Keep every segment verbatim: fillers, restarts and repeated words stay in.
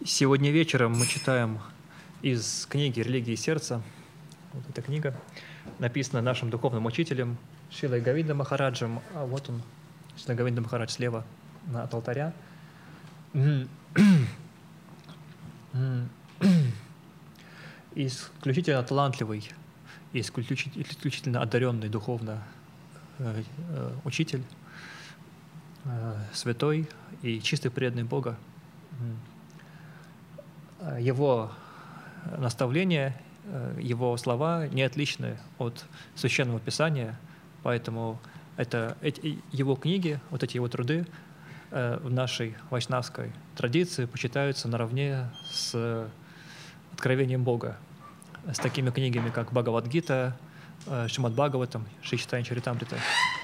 Сегодня вечером мы читаем из книги «Религия и сердце». Вот эта книга написана нашим духовным учителем Шрилой Говиндо Махараджем. А вот он, Шрила Говиндо Махарадж слева от алтаря. Исключительно талантливый, исключительно одаренный духовно учитель, святой и чистый преданный Бога. Его наставления, его слова не отличны от Священного Писания, поэтому это, эти, его книги, вот эти его труды в нашей вайшнавской традиции почитаются наравне с откровением Бога, с такими книгами, как Бхагавад-гита, Шримад Бхагаватам, Шри Чайтанья Чаритамрита.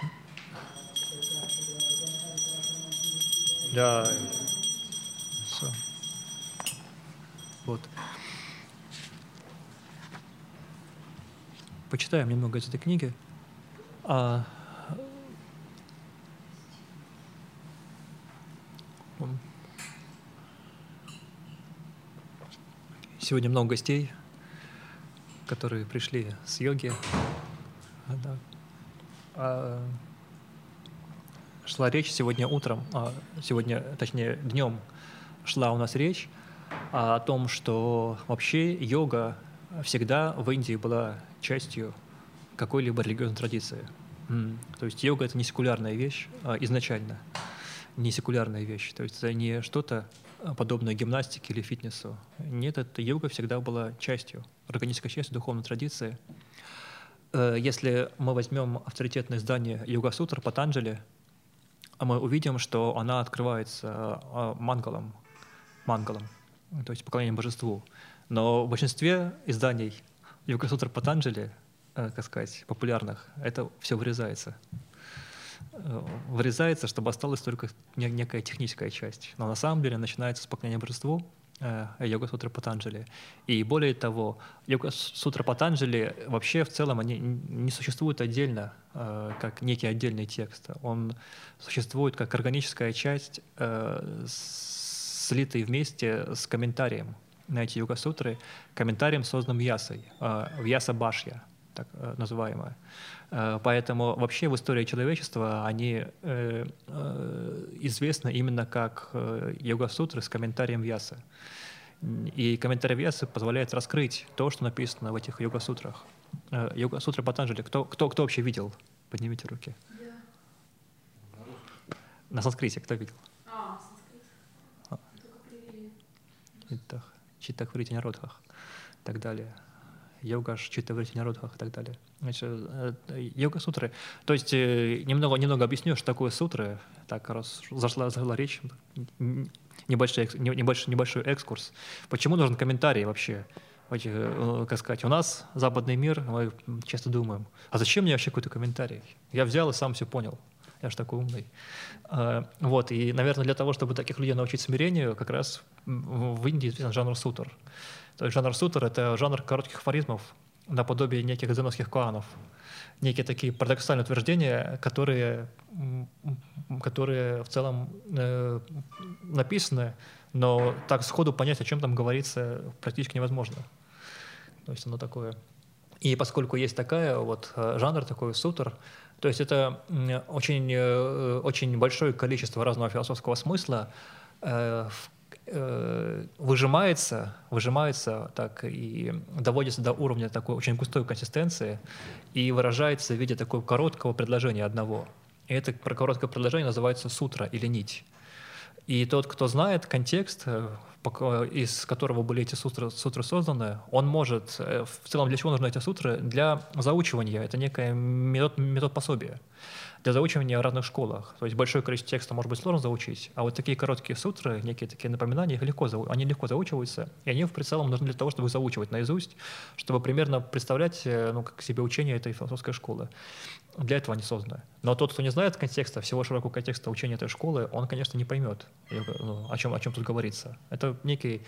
Да. Все. Вот. Почитаем немного из этой книги. А... Сегодня много гостей, которые пришли с йоги. Да. А... Шла речь сегодня утром, а сегодня, точнее, днем шла у нас речь о том, что вообще йога всегда в Индии была частью какой-либо религиозной традиции. То есть йога — это не секулярная вещь а изначально, не секулярная вещь. То есть это не что-то подобное гимнастике или фитнесу. Нет, это йога всегда была частью, органической частью духовной традиции. Если мы возьмем авторитетное издание Йога-сутр Патанджали, мы увидим, что она открывается мангалом, мангалом, то есть поклонением божеству. Но в большинстве изданий Йога-сутр Патанджали, как сказать, популярных, это все вырезается. Вырезается, чтобы осталась только некая техническая часть. Но на самом деле начинается с поклонения божеству Йога-сутра Патанджали. И более того, Йога-сутра Патанджали вообще в целом они не существуют отдельно, как некий отдельный текст. Он существует как органическая часть, слитый вместе с комментарием на эти йога-сутры, комментарием, созданным Вьясой, Вьяса-башья, так называемая. Поэтому вообще в истории человечества они известны именно как йога-сутры с комментарием Вьясы. И комментарий Вьясы позволяет раскрыть то, что написано в этих йога-сутрах. Йога-сутры Патанджали, кто, кто, кто вообще видел? Поднимите руки. Я. На санскрите кто видел? А, санскрит. А. Только привели. Читтах врити народхах и так далее. Йогаш, читтах врити народхах и так далее. Значит, йога-сутры. То есть немного, немного объясню, что такое сутры. Так, раз зашла, зашла речь, небольшой, небольшой, небольшой экскурс. Почему нужен комментарий вообще? Как сказать, у нас западный мир, мы часто думаем, а зачем мне вообще какой-то комментарий? Я взял и сам все понял. Я же такой умный. Вот, и, наверное, для того, чтобы таких людей научить смирению, как раз в Индии известен жанр сутр. То есть жанр сутр — это жанр коротких афоризмов, наподобие неких дзеновских коанов. Некие такие парадоксальные утверждения, которые, которые в целом э, написаны, но так сходу понять, о чем там говорится, практически невозможно. То есть оно такое. И поскольку есть такая вот жанр, такой сутр, то есть это очень, очень большое количество разного философского смысла э, э, выжимается, выжимается так и доводится до уровня такой очень густой консистенции и выражается в виде такого короткого предложения одного. И это короткое предложение называется сутра или нить. И тот, кто знает контекст, из которого были эти сутры, сутры созданы, он может... В целом, для чего нужны эти сутры? Для заучивания. Это некий метод, метод пособия. Для заучивания в разных школах. То есть большое количество текста может быть сложно заучить, а вот такие короткие сутры, некие такие напоминания, их легко, они легко заучиваются, и они в целом нужны для того, чтобы заучивать наизусть, чтобы примерно представлять, ну, как себе учение этой философской школы. Для этого они созданы. Но тот, кто не знает контекста, всего широкого контекста учения этой школы, он, конечно, не поймет, о чем, о чем тут говорится. Это некий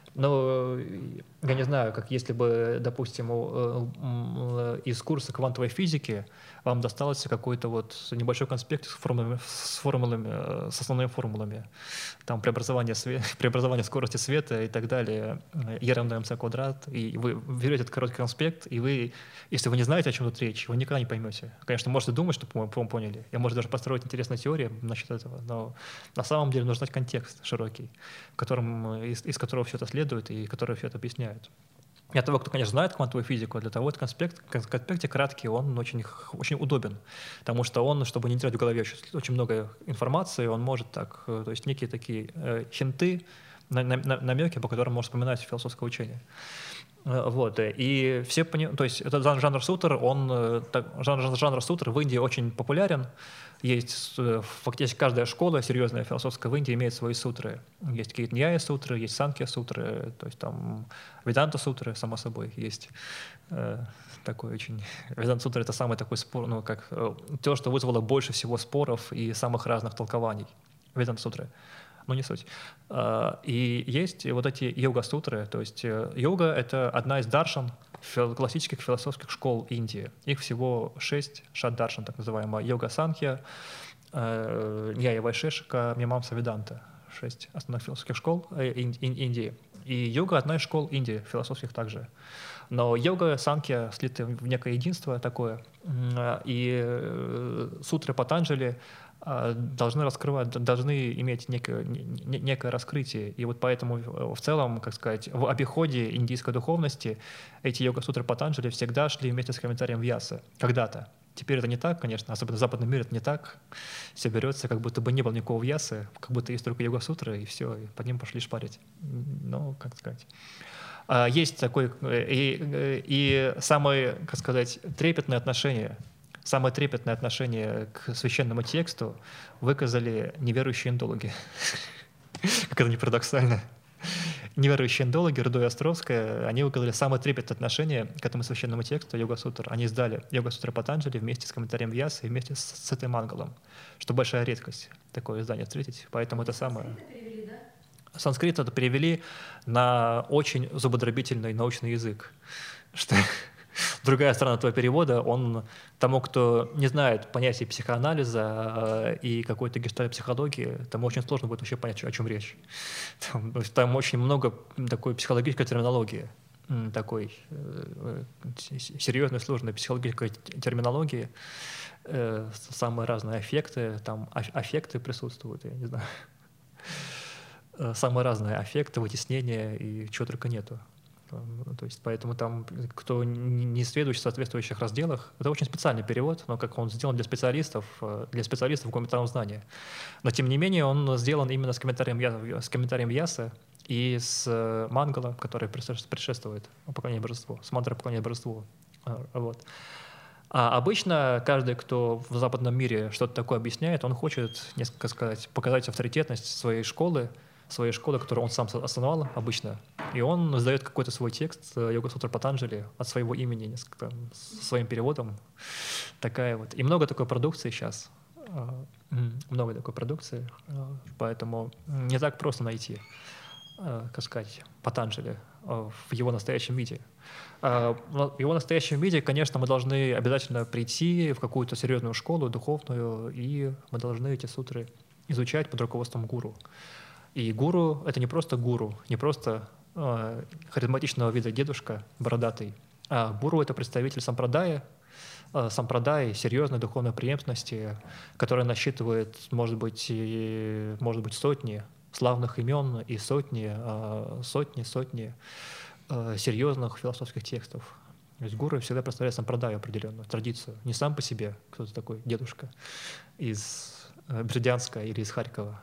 Но я не знаю, как если бы, допустим, из курса квантовой физики вам достался какой-то вот небольшой конспект с формулами, с формулами, с основными формулами, там преобразование, све- преобразование скорости света и так далее, e равно mc квадрат, и вы берете этот короткий конспект, и вы, если вы не знаете, о чем тут речь, вы никогда не поймете. Конечно, можете думать, что вы поняли, и можете даже построить интересную теорию насчет этого, но на самом деле нужно знать контекст широкий, в котором, из, из которого все это следует, и которые все это объясняют. Для того, кто, конечно, знает квантовую физику, для того этот конспект, конспект краткий, он очень, очень удобен, потому что он, чтобы не терять в голове очень, очень много информации, он может так, то есть некие такие э, хинты, на, на, намеки, по которым можно вспоминать философское учение. Вот, и все понимают, то есть этот жанр сутр, он, жанр, жанр сутр в Индии очень популярен. Есть фактически каждая школа серьезная философская в Индии имеет свои сутры. Есть какие-то ньяя сутры, есть санкья сутры, то есть там веданта сутры, само собой, есть э, такой очень... Веданта сутра — это самый такой спор, ну, как э, то, что вызвало больше всего споров и самых разных толкований. Веданта сутры. Но не суть. И есть вот эти йога-сутры, то есть йога — это одна из даршан классических философских школ Индии. Их всего шесть шад-даршан, так называемая йога-санхья, ньяя вайшешика, мимамса веданта. Шесть основных философских школ Индии. И йога — одна из школ Индии, философских также. Но йога, санхья слиты в некое единство такое. И сутры Патанджали должны раскрывать, должны иметь некое, некое раскрытие. И вот поэтому в целом, как сказать, в обиходе индийской духовности эти йога-сутры Патанджали всегда шли вместе с комментарием Вьясы. Когда-то. Теперь это не так, конечно, особенно в западном мире это не так. Все берется, как будто бы не было никакого Вьясы, как будто есть только йога-сутры, и все, и под ним пошли шпарить. Ну, как сказать... Есть такой и, и самое, как сказать, трепетное отношение, самое трепетное отношение к священному тексту выказали неверующие индологи. Как это не парадоксально. Неверующие индологи, Рудо и Островская, они выказали самое трепетное отношение к этому священному тексту йога-сутр. Они издали йога-сутры Патанджали вместе с комментарием Вьясы и вместе с Ситой Мангалом, что большая редкость такое издание встретить. Поэтому это самое... Санскрит это перевели на очень зубодробительный научный язык. Что другая сторона этого перевода, он тому, кто не знает понятия психоанализа и какой-то гештальт-психологии, тому очень сложно будет вообще понять, о чем речь. Там, там очень много такой психологической терминологии, такой серьезной, сложной психологической терминологии, самые разные аффекты, там аффекты присутствуют, я не знаю. Самые разные аффекты, вытеснения и чего только нету. То есть поэтому там, кто не следующий в соответствующих разделах, это очень специальный перевод, но как он сделан для специалистов, для специалистов в гуманитарном знании. Но тем не менее он сделан именно с комментарием, с комментарием Вьясы и с Мангала, который предшествует поклонению божеству, с мантрой поклонения божеству. Вот. А обычно каждый, кто в западном мире что-то такое объясняет, он хочет, несколько сказать, показать авторитетность своей школы, своей школы, которую он сам основал обычно, и он издает какой-то свой текст йога-сутра Патанджали от своего имени, несколько, своим переводом. Такая вот. И много такой продукции сейчас. Много такой продукции, поэтому не так просто найти, как сказать, Патанджали в его настоящем виде. В его настоящем виде, конечно, мы должны обязательно прийти в какую-то серьезную школу духовную, и мы должны эти сутры изучать под руководством гуру. И гуру — это не просто гуру, не просто э, харизматичного вида дедушка, бородатый, а гуру — это представитель сампрадая, э, сампрадаи, серьезной духовной преемственности, которая насчитывает, может быть, и, может быть, сотни славных имен и сотни, э, сотни, сотни э, серьезных философских текстов. То есть гуру всегда представляет сампрадаю определенную, традицию, не сам по себе кто-то такой дедушка из э, Бердянска или из Харькова.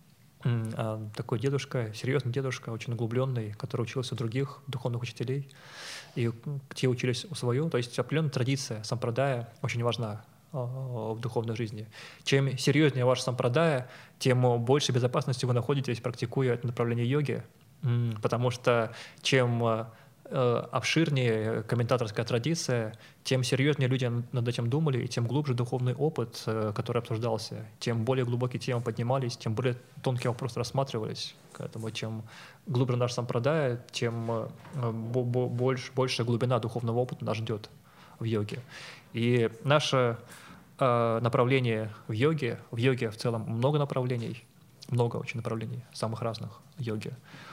А такой дедушка, серьезный дедушка, очень углубленный, который учился у других духовных учителей, и те учились у своего. То есть определенная традиция, сампрадая очень важна в духовной жизни. Чем серьезнее ваша сампрадая, тем больше безопасности вы находитесь, практикуя это направление йоги, потому что чем обширнее комментаторская традиция, тем серьезнее люди над этим думали, и тем глубже духовный опыт, который обсуждался, тем более глубокие темы поднимались, тем более тонкие вопросы рассматривались. Поэтому чем глубже наш сампрадай, тем больше, больше глубина духовного опыта нас ждет в йоге. И наше направление в йоге, в йоге в целом много направлений, много очень направлений, самых разных в йоге.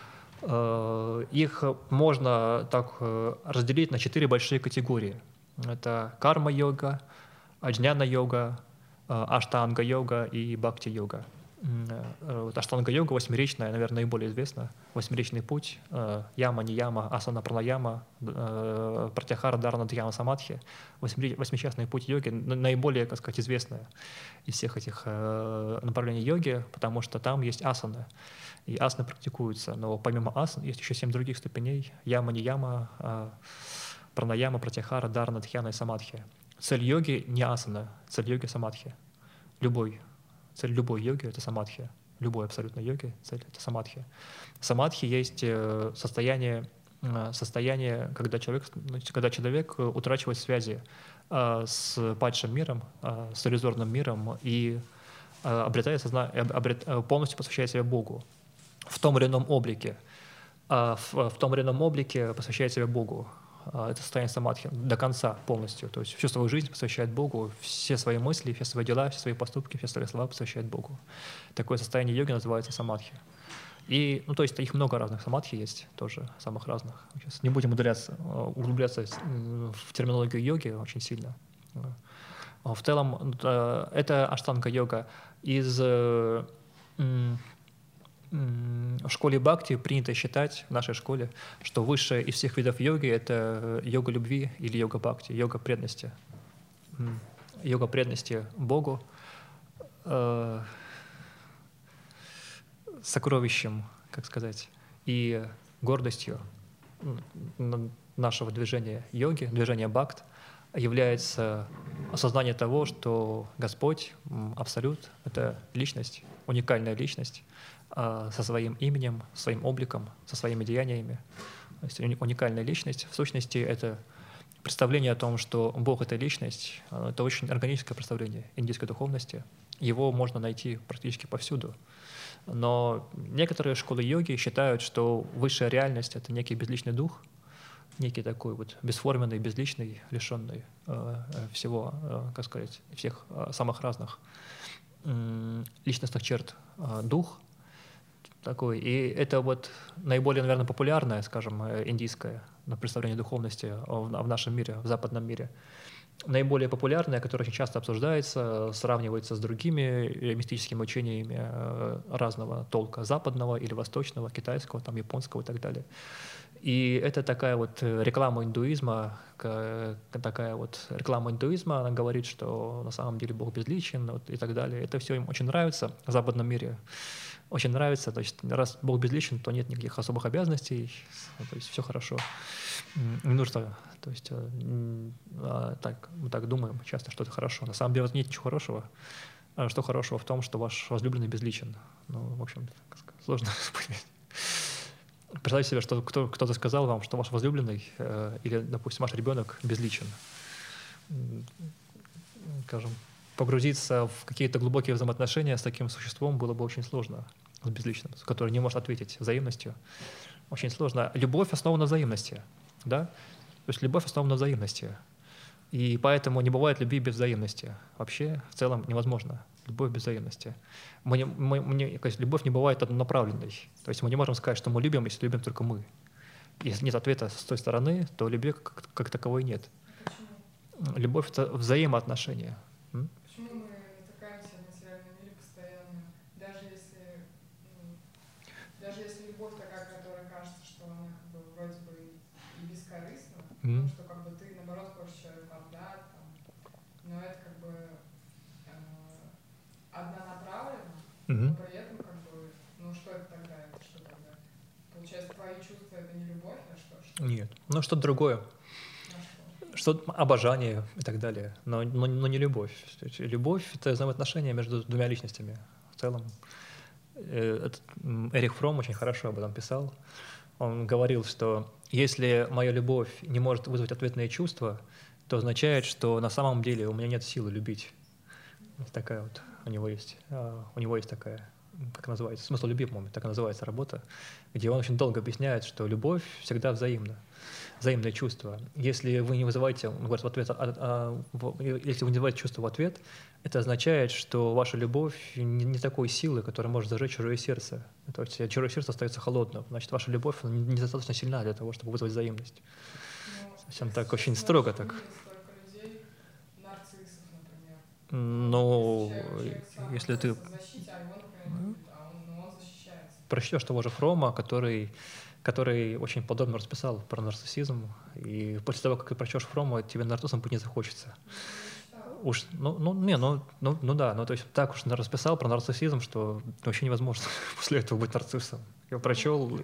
Их можно так разделить на четыре большие категории. Это карма-йога, аджняна-йога, аштанга-йога и бхакти-йога. Аштанга-йога восьмеричная, наверное, наиболее известна. Восьмеричный путь, яма, нияма, асана, пранаяма, пратяхара, дхарана, дхьяна, самадхи. Восьмичастный путь йоги наиболее, так сказать, известная из всех этих направлений йоги, потому что там есть асаны. И асаны практикуются, но помимо асан есть еще семь других ступеней: яма, нияма, пранаяма, пратяхара, дхарана, дхьяна и самадхи. Цель йоги не асана, цель йоги — самадхи. Любой, цель любой йоги — это самадхи. Любой абсолютно йоги — цель — это самадхи. Самадхи есть состояние, состояние когда, человек, когда человек утрачивает связи с падшим миром, с иллюзорным миром и обретает сознание, обрет, полностью посвящает себя Богу. В том или ином облике, в, в том или ином облике посвящает себя Богу. Это состояние самадхи до конца полностью. То есть всю свою жизнь посвящает Богу, все свои мысли, все свои дела, все свои поступки, все свои слова посвящает Богу. Такое состояние йоги называется самадхи. И, ну, то есть их много разных самадхи есть, тоже самых разных. Сейчас не будем удаляться, углубляться в терминологию йоги очень сильно. В целом, это аштанга-йога. Из В школе бхакти принято считать, в нашей школе, что высшая из всех видов йоги — это йога любви или йога бхакти, йога преданности. Йога преданности Богу, э, сокровищем, как сказать, и гордостью нашего движения йоги, движения бхакт, является осознание того, что Господь, Абсолют — это личность, уникальная личность, со своим именем, своим обликом, со своими деяниями. То есть уникальная личность. В сущности, это представление о том, что Бог — это личность, это очень органическое представление индийской духовности. Его можно найти практически повсюду. Но некоторые школы йоги считают, что высшая реальность — это некий безличный дух, некий такой вот бесформенный, безличный, лишенный э, всего, э, как сказать, всех э, самых разных э, личностных черт э, дух такой. И это вот наиболее, наверное, популярное, скажем, индийское представление духовности в, в нашем мире, в западном мире. Наиболее популярное, которое очень часто обсуждается, сравнивается с другими мистическими учениями разного толка, западного или восточного, китайского, там, японского и так далее. И это такая вот реклама индуизма, такая вот реклама индуизма, она говорит, что на самом деле Бог безличен, вот, и так далее. Это все им очень нравится в западном мире. Очень нравится, то есть раз Бог безличен, то нет никаких особых обязанностей, то есть все хорошо. Не нужно, то есть так, мы так думаем часто, что это хорошо. На самом деле нет ничего хорошего. Что хорошего в том, что ваш возлюбленный безличен? Ну, в общем, сложно понять. Представьте себе, что кто, кто-то сказал вам, что ваш возлюбленный э, или, допустим, ваш ребенок безличен. Скажем, погрузиться в какие-то глубокие взаимоотношения с таким существом было бы очень сложно, с безличным, который не может ответить взаимностью. Очень сложно. Любовь основана на взаимности, да? То есть любовь основана на взаимности. И поэтому не бывает любви без взаимности. Вообще, в целом, невозможно. Любовь без взаимности. Мы не, мы, мы, то есть любовь не бывает однонаправленной. То есть мы не можем сказать, что мы любим, если любим только мы. Если нет ответа с той стороны, то любви как, как таковой нет. Почему? Любовь — это взаимоотношения. М? Почему мы натыкаемся в материальном мире постоянно, даже если, ну, даже если любовь такая, которая кажется, что она как бы вроде бы и бескорыстна, Mm. потому что как бы ты наоборот хочешь человеку отдать, там, но это как бы э, однонаправленно, Mm-hmm. но при этом как бы, ну что это тогда, это что тогда? Получается, твои чувства — это не любовь, а что? что? Нет, ну что-то другое. Что-то обожание и так далее, но, но, но не любовь. Любовь — это взаимоотношения между двумя личностями в целом. Этот Эрих Фром очень хорошо об этом писал. Он говорил, что если моя любовь не может вызвать ответные чувства, то означает, что на самом деле у меня нет силы любить. Вот такая вот у него есть, а, у него есть такая, как называется, смысл любви, по-моему, так и называется работа, где он очень долго объясняет, что любовь всегда взаимна, взаимное чувство. Если вы не вызываете, он говорит, в ответ, а, а, в, если вы не вызываете чувство в ответ, это означает, что ваша любовь не, не такой силы, которая может зажечь чужое сердце. То есть чужое сердце остается холодным, значит, ваша любовь недостаточно сильна для того, чтобы вызвать взаимность. Он так очень строго так. Ну, если ты прочтешь того же Фрома, который, который очень подробно расписал про нарциссизм, и после того, как ты прочтешь Фрома, тебе нарциссом быть не захочется. Уж, ну, ну, не, ну, ну, ну да, ну то есть так уж расписал про нарциссизм, что вообще невозможно после этого быть нарциссом. Я прочел.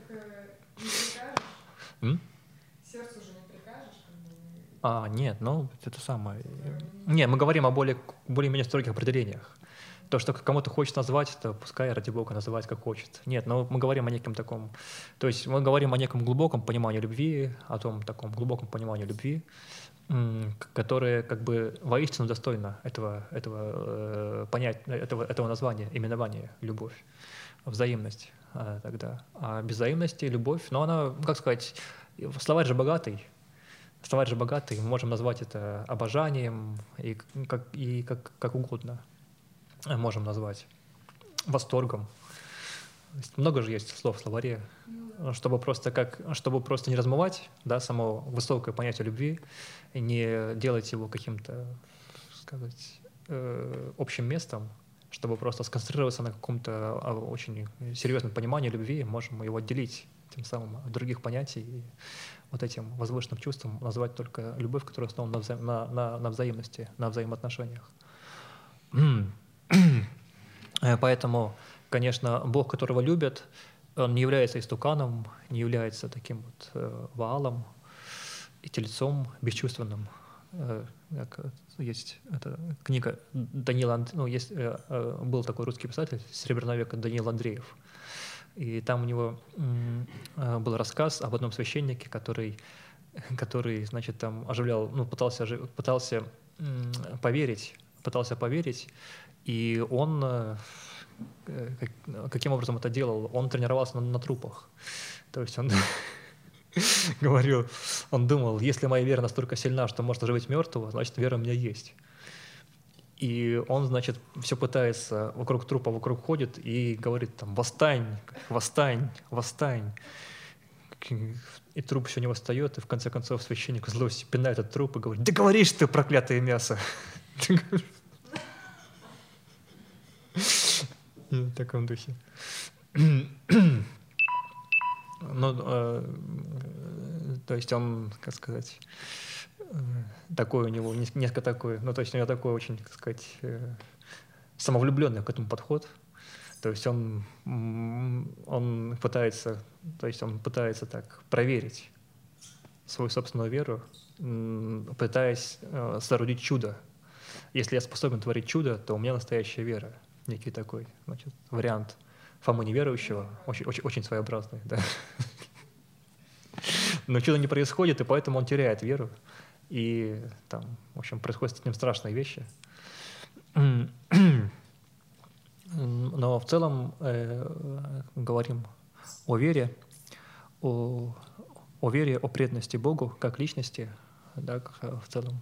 Сердцу же не прикажешь, как бы. А, нет, ну это самое. Не, мы говорим о более, более-менее строгих определениях. То, что кому-то хочет назвать, это пускай, ради бога, называть как хочет. Нет, но мы говорим о неком таком... То есть мы говорим о неком глубоком понимании любви, о том таком глубоком понимании любви, которое как бы воистину достойно этого, этого, э, понять, этого, этого названия, именования любовь, взаимность э, тогда. А без взаимности любовь, но она, как сказать, словарь же богатый, словарь же богатый, мы можем назвать это обожанием и как, и как, как угодно можем назвать, восторгом. Много же есть слов в словаре, чтобы просто, как, чтобы просто не размывать, да, само высокое понятие любви, и не делать его каким-то, сказать, э, общим местом, чтобы просто сконцентрироваться на каком-то очень серьезном понимании любви, можем его отделить тем самым от других понятий и вот этим возвышенным чувством назвать только любовь, которая основана на, вза на, на, на взаимности, на взаимоотношениях. Поэтому, конечно, Бог, которого любят, он не является истуканом, не является таким вот э, ваалом и тельцом бесчувственным. Э, как есть эта книга Данила, ну, есть, э, э, был такой русский писатель Серебряного века Даниил Андреев, и там у него э, был рассказ об одном священнике, который, который значит, там оживлял, ну, пытался, пытался э, поверить, пытался поверить, и он, э, каким образом это делал? Он тренировался на, на трупах. То есть он говорил, он думал, если моя вера настолько сильна, что может оживить мертвого, значит, вера у меня есть. И он, значит, все пытается, вокруг трупа, вокруг ходит и говорит там, восстань, восстань, восстань. И труп все не восстает, и в конце концов священник в злости пинает этот труп и говорит, да говоришь ты, проклятое мясо. В таком духе. Ну, э, то есть он, как сказать, э, такой у него, несколько такой, ну, то есть у него такой очень, как сказать, э, самовлюбленный к этому подход. То есть он, он пытается, то есть он пытается так проверить свою собственную веру, пытаясь э, соорудить чудо. Если я способен творить чудо, то у меня настоящая вера. Некий такой, значит, вариант Фомы неверующего, очень, очень, очень своеобразный, да. Но чудо не происходит, и поэтому он теряет веру, и там, в общем, происходят с ним страшные вещи. Но в целом э, говорим о вере, о, о вере, о преданности Богу как личности, да, в целом,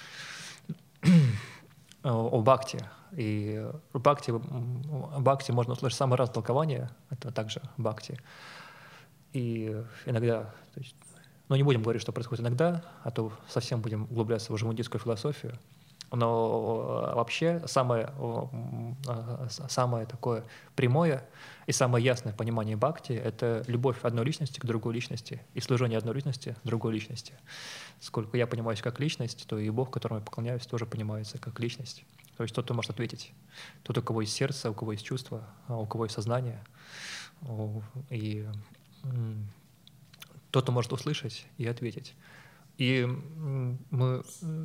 о бхакти. И в бхакти, в бхакти можно услышать самые разные толкования, это также бхакти. И иногда, то есть, ну не будем говорить, что происходит иногда, а то совсем будем углубляться в уже индийскую философию. Но вообще самое, самое такое прямое и самое ясное понимание бхакти — это любовь одной личности к другой личности и служение одной личности другой личности. Сколько я понимаюсь как личность, то и Бог, которому я поклоняюсь, тоже понимается как личность. То есть тот, кто может ответить. Тот, у кого есть сердце, у кого есть чувство, у кого есть сознание. И тот, кто может услышать и ответить. И мы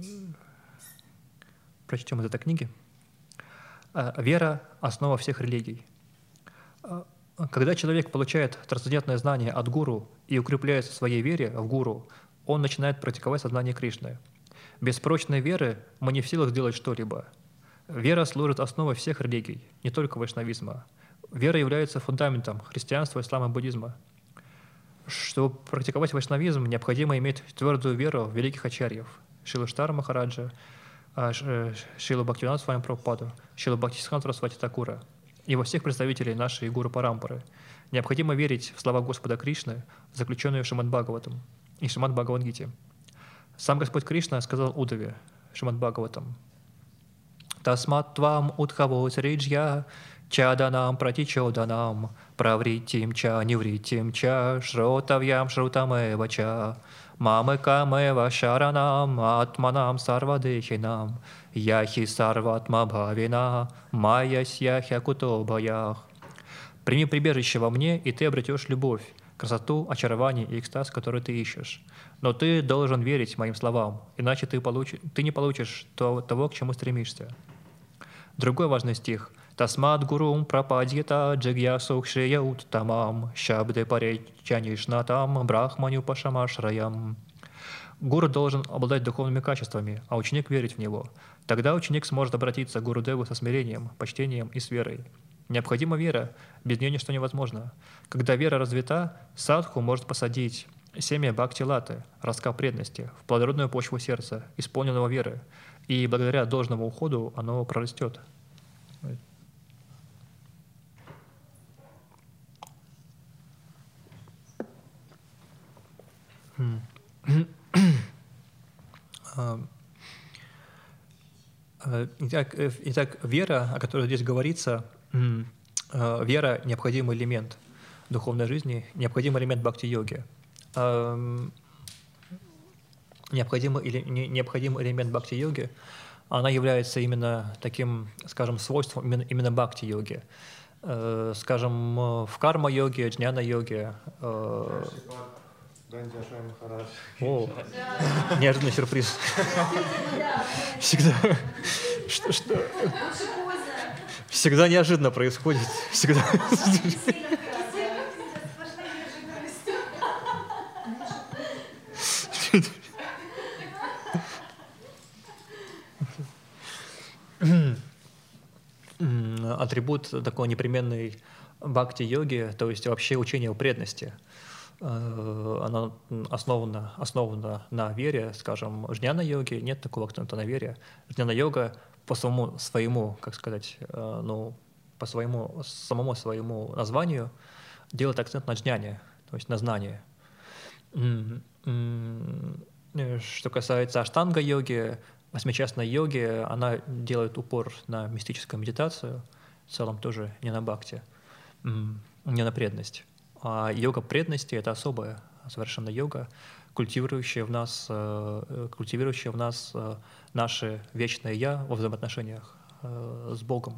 прочтем из этой книги. «Вера – основа всех религий». Когда человек получает трансцендентное знание от гуру и укрепляется в своей вере в гуру, он начинает практиковать сознание Кришны. Без прочной веры мы не в силах сделать что-либо. Вера служит основой всех религий, не только вайшнавизма. Вера является фундаментом христианства, ислама и буддизма. Чтобы практиковать вайшнавизм, необходимо иметь твердую веру в великих ачарьев – Шрила Штара Махараджа, Шрилу Бхактивинода Свами Прабхупаду, Шрилу Бхактисиддханту Сарасвати Такура и во всех представителей нашей Гуру Парампары. Необходимо верить в слова Господа Кришны, заключенные в Шримад Бхагаватам и Шримад Бхагавад-гите. Сам Господь Кришна сказал Удаве, Шримад Бхагаватам: «Тасмат твам удхавоцриджья чаданам пратичоданам правритим ча нивритим ча шротавьям шрутамева ча мамекамева шаранам атманам сарвадехинам яхи сарватма бхавина майясьяхя кутобаях». Прими прибежище во мне, и ты обретешь любовь, красоту, очарование и экстаз, который ты ищешь. Но ты должен верить моим словам, иначе ты, получи, ты не получишь то, того, к чему стремишься. Другой важный стих. «Тасмад гурум прападьята джигьясу кшия уттамам шабде паречанишнатам брахманю пашамашраям». Гуру должен обладать духовными качествами, а ученик верить в него. Тогда ученик сможет обратиться к Гурудеву со смирением, почтением и с верой. Необходима вера, без нее ничто невозможно. Когда вера развита, садху может посадить семя бхакти-латы, ростка преданности, в плодородную почву сердца, исполненного веры, и благодаря должному уходу оно прорастет. Итак, итак, вера, о которой здесь говорится, вера – необходимый элемент духовной жизни, необходимый элемент бхакти-йоги. Необходимый, необходимый элемент бхакти-йоги, она является именно таким, скажем, свойством именно, именно бхакти-йоги. Скажем, в карма-йоге, джняна-йоге. О, неожиданный сюрприз. Всегда, что, что, всегда неожиданно происходит. Всегда. Атрибут такой непременной бхакти-йоги, то есть вообще учение о преданности. Она основана, основана на вере, скажем, в джняна-йоге нет такого акцента на вере. Джняна-йога по самому своему, как сказать, ну, по своему, самому своему названию делает акцент на джняне, то есть на знании. Что касается аштанга-йоги, восьмичастной йоги, она делает упор на мистическую медитацию, в целом тоже не на бхакти, не на преданность. А йога преданности – это особая совершенно йога, культивирующая в нас, культивирующая в нас наше вечное «я» во взаимоотношениях с Богом.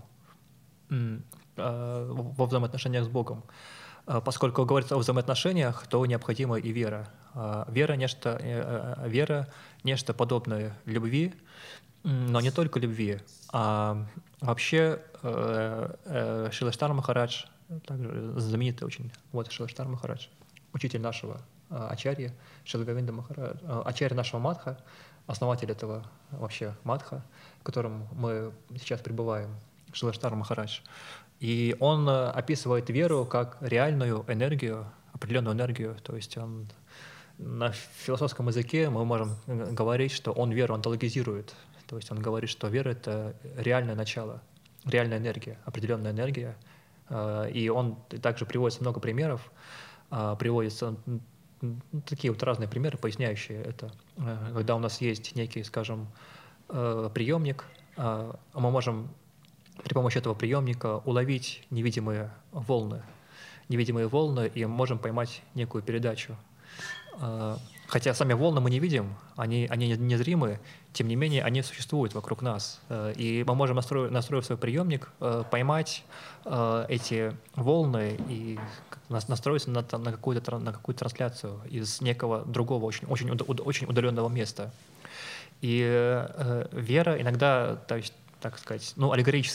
Во взаимоотношениях с Богом. Поскольку говорится о взаимоотношениях, то необходима и вера. Вера – нечто, вера, нечто подобное любви, но не только любви, а вообще Шрила Штара Махарадж, также знаменитый очень, вот Шрила Штара Махарадж, учитель нашего ачарья, Шрила Говинда Махарадж, ачарья нашего Мадха, основатель этого вообще Мадха, в котором мы сейчас пребываем, Шрила Штара Махарадж. И он описывает веру как реальную энергию, определенную энергию, то есть он на философском языке мы можем говорить, что он веру онтологизирует, то есть он говорит, что вера — это реальное начало, реальная энергия, определенная энергия. И он также приводит много примеров, приводятся такие вот разные примеры, поясняющие это. Когда у нас есть некий, скажем, приемник, мы можем при помощи этого приемника уловить невидимые волны, невидимые волны, и можем поймать некую передачу. Хотя сами волны мы не видим, они, они незримы, тем не менее они существуют вокруг нас. И мы можем, настроив, настроив свой приемник, поймать эти волны и настроиться на, на, какую-то, на какую-то трансляцию из некого другого, очень, очень, очень удаленного места. И вера иногда, то есть, так сказать, ну, аллегорически,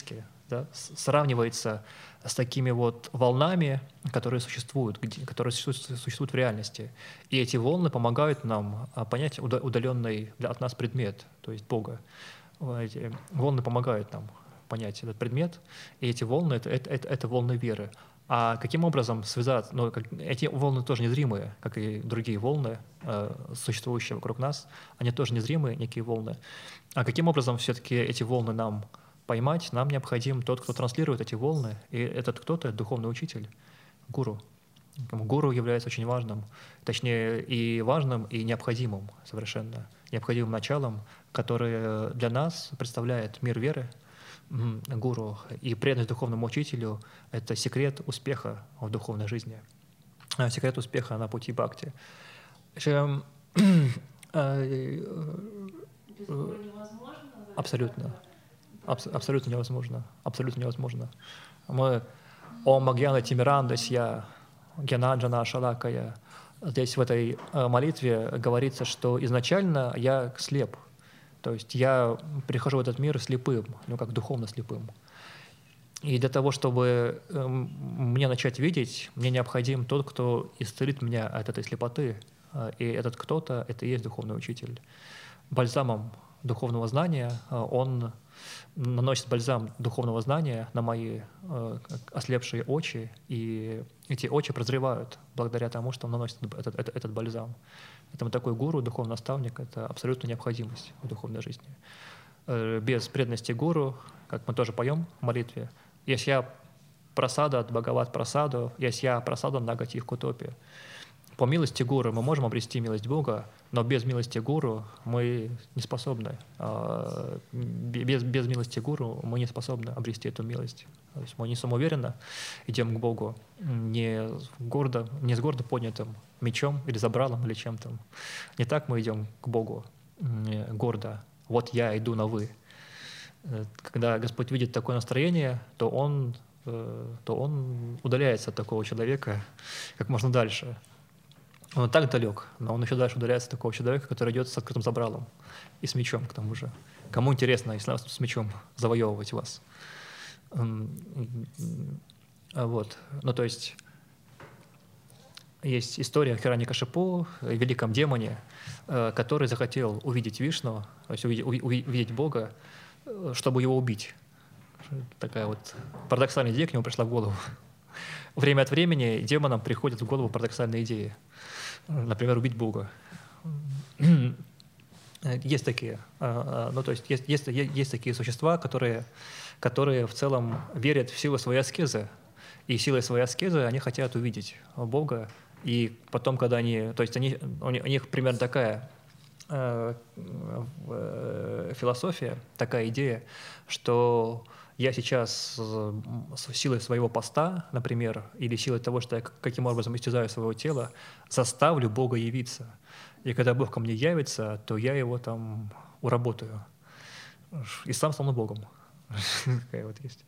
да, сравнивается с такими вот волнами, которые существуют, где, которые существуют, существуют в реальности. И эти волны помогают нам понять удаленный от нас предмет, то есть Бога. Эти волны помогают нам понять этот предмет, и эти волны это, — это, это, это волны веры. А каким образом связать? Ну, как, эти волны тоже незримые, как и другие волны, э, существующие вокруг нас, они тоже незримые, некие волны. А каким образом все-таки эти волны нам поймать? Нам необходим тот, кто транслирует эти волны, и этот кто-то — духовный учитель, гуру. Гуру является очень важным, точнее и важным, и необходимым совершенно, необходимым началом, которое для нас представляет мир веры, гуру, и преданность духовному учителю — это секрет успеха в духовной жизни, секрет успеха на пути бхакти. Абсолютно. Абс- абсолютно невозможно. Абсолютно невозможно. Мы Ом Агьяна Тимирандасья, Гьянаджана Шалакая. Здесь в этой молитве говорится, что изначально я слеп. То есть я прихожу в этот мир слепым, ну как духовно слепым. И для того, чтобы мне начать видеть, мне необходим тот, кто исцелит меня от этой слепоты. И этот кто-то — это и есть духовный учитель. Бальзамом духовного знания он наносит бальзам духовного знания на мои ослепшие очи, и эти очи прозревают благодаря тому, что он наносит этот, этот, этот бальзам. Поэтому такой гуру, духовный наставник — это абсолютная необходимость в духовной жизни. Без преданности гуру, как мы тоже поем в молитве, «Ясья прасада от Бхагават прасаду, ясья прасада нагати кутопи». По милости гуру мы можем обрести милость Бога, но без милости гуру мы не способны. Без, без милости гуру мы не способны обрести эту милость. То есть мы не самоуверенно идем к Богу, не гордо, не с гордо поднятым мечом или забралом или чем-то. Не так мы идем к Богу гордо. Вот я иду на вы. Когда Господь видит такое настроение, то Он, то он удаляется от такого человека как можно дальше. Он так далек, но он еще дальше удаляется от такого человека, который идет с открытым забралом и с мечом к тому же. Кому интересно, если с мечом завоевывать вас? Вот. Ну, то есть есть история о Хираньякашипу, великом демоне, который захотел увидеть Вишну, то есть увидеть, увидеть Бога, чтобы его убить. Такая вот парадоксальная идея к нему пришла в голову. Время от времени демонам приходят в голову парадоксальные идеи. Например, убить Бога. Есть такие, ну, то есть есть, есть, есть такие существа, которые, которые в целом верят в силу своей аскезы. И силой своей аскезы они хотят увидеть Бога. И потом, когда они... То есть они, у них примерно такая э, э, философия, такая идея, что я сейчас с силой своего поста, например, или силой того, что я каким образом истязаю своего тела, заставлю Бога явиться. И когда Бог ко мне явится, то я его там уработаю. И сам стану Богом. Такая вот есть.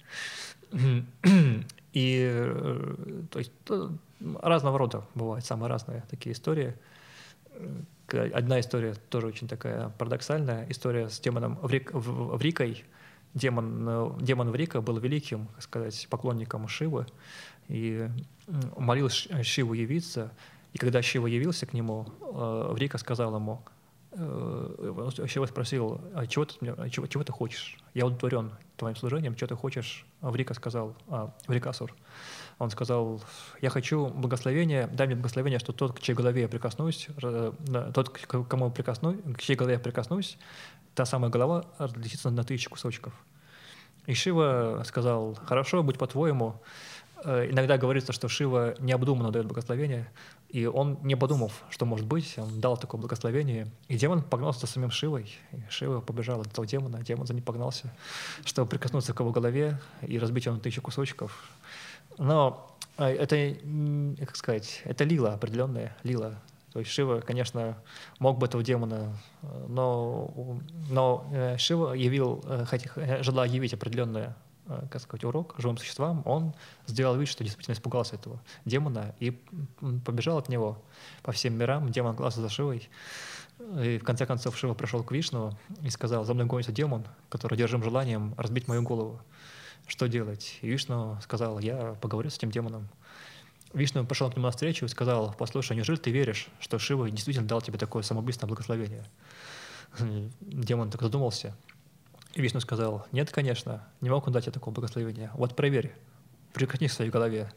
И то есть, разного рода бывают, самые разные такие истории. Одна история тоже очень такая парадоксальная. История с демоном Врикой. Демон, демон Врика был великим, так сказать, поклонником Шивы и молил Шиву явиться. И когда Шива явился к нему, Врика сказал ему, Шива спросил, а чего, ты, чего, чего ты хочешь? Я удовлетворен твоим служением, что ты хочешь? Врика сказал, а, Врикасур, он сказал, я хочу благословения, дай мне благословение, что тот, к чьей голове я прикоснусь, тот, к кому я прикоснусь, к чьей голове я прикоснусь, та самая голова разлетится на тысячи кусочков. И Шива сказал, хорошо, будь по-твоему. Иногда говорится, что Шива необдуманно дает благословение, и он, не подумав, что может быть, он дал такое благословение. И демон погнался за самим Шивой. И Шива побежал от этого демона, демон за ним погнался, чтобы прикоснуться к его голове и разбить его на тысячу кусочков. Но это, как сказать, это лила определенная, лила. То есть Шива, конечно, мог бы этого демона, но, но Шива явил, желая явить определенное, как сказать, урок живым существам, он сделал вид, что действительно испугался этого демона и побежал от него по всем мирам. Демон гнался за Шивой. И в конце концов Шива пришел к Вишну и сказал, за мной гонится демон, который одержим желанием разбить мою голову. что делать? И Вишну сказал, я поговорю с этим демоном. Вишну пошел к нему навстречу и сказал, послушай, неужели ты веришь, что Шива действительно дал тебе такое самоубийственное благословение? Демон так задумался. И Вишну сказал, нет, конечно, не мог он дать тебе такого благословения. Вот проверь, прикрути в своей голове.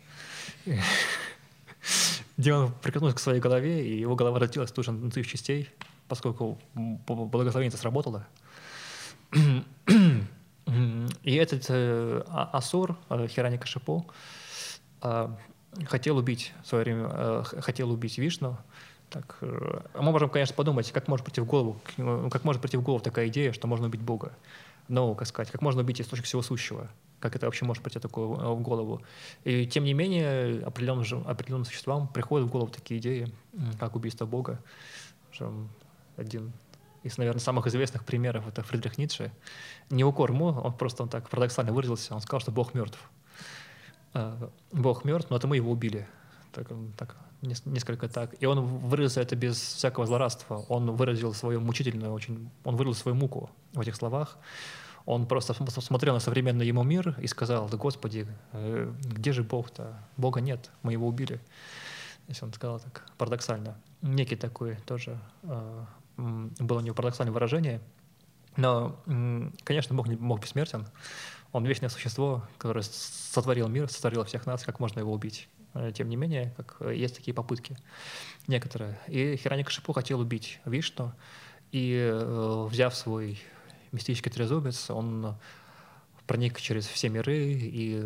Демон прикоснулся к своей голове, и его голова разделилась тут же на тысячу частей, поскольку благословение сработало. И этот э, Асур, э, Хираньякашипу, э, хотел убить в свое время, э, хотел убить Вишну. Так, э, мы можем, конечно, подумать, как может прийти в голову, как может прийти в голову такая идея, что можно убить Бога. Но, как сказать, как можно убить источник всего сущего? Как это вообще может прийти такое в голову? И тем не менее, определенным, определенным существам приходят в голову такие идеи, как убийство Бога. Один из, наверное, самых известных примеров — это Фридрих Ницше. Не укор ему, он просто он так парадоксально выразился, он сказал, что Бог мертв. Бог мертв, но это мы его убили. Так, так, несколько так. И он выразил это без всякого злорадства. Он выразил свою мучительную, очень, он выразил свою муку в этих словах. Он просто смотрел на современный ему мир и сказал, да Господи, где же Бог-то? Бога нет, мы его убили. Если он сказал так парадоксально. Некий такой тоже э, было у него парадоксальное выражение. Но, конечно, Бог не Бог бессмертен. Он вечное существо, которое сотворил мир, сотворил всех нас, как можно его убить. Тем не менее, как есть такие попытки некоторые. И Хираньякашипу хотел убить Вишну, и, э, взяв свой мистический трезубец, он проник через все миры и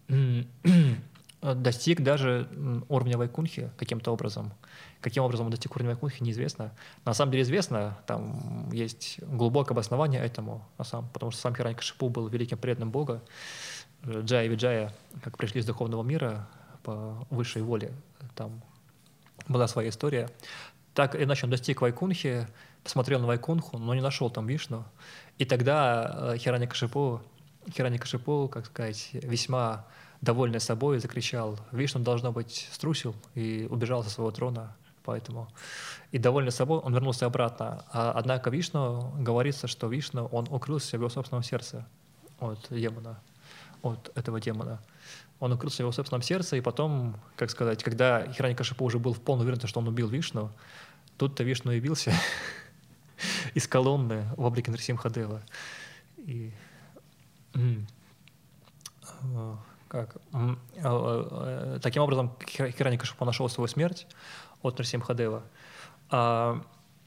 достиг даже уровня Вайкунхи каким-то образом. Каким образом он достиг уровня Вайкунхи, неизвестно. На самом деле известно, там есть глубокое обоснование этому, потому что сам Хираньякашипу был великим преданным Бога. Джая и Виджая, как пришли из духовного мира по высшей воле, там была своя история. Так иначе он достиг Вайкунхи, посмотрел на Вайкунху, но не нашел там Вишну. И тогда Хираньякашипу, Хираньякашипу, как сказать, весьма довольный собой, закричал, Вишну, должно быть, струсил и убежал со своего трона. Поэтому. И довольный собой он вернулся обратно. А, однако Вишну, говорится, что Вишну, он укрылся в его собственном сердце от демона, от этого демона. Он укрылся в его собственном сердце, и потом, как сказать, когда Хираньякашипу уже был в полной уверенности, что он убил Вишну, тут-то Вишну явился из колонны в облике Нарсимхадева. И как? Таким образом, Хираньякашипу нашел свою смерть от Нарсимхадева. А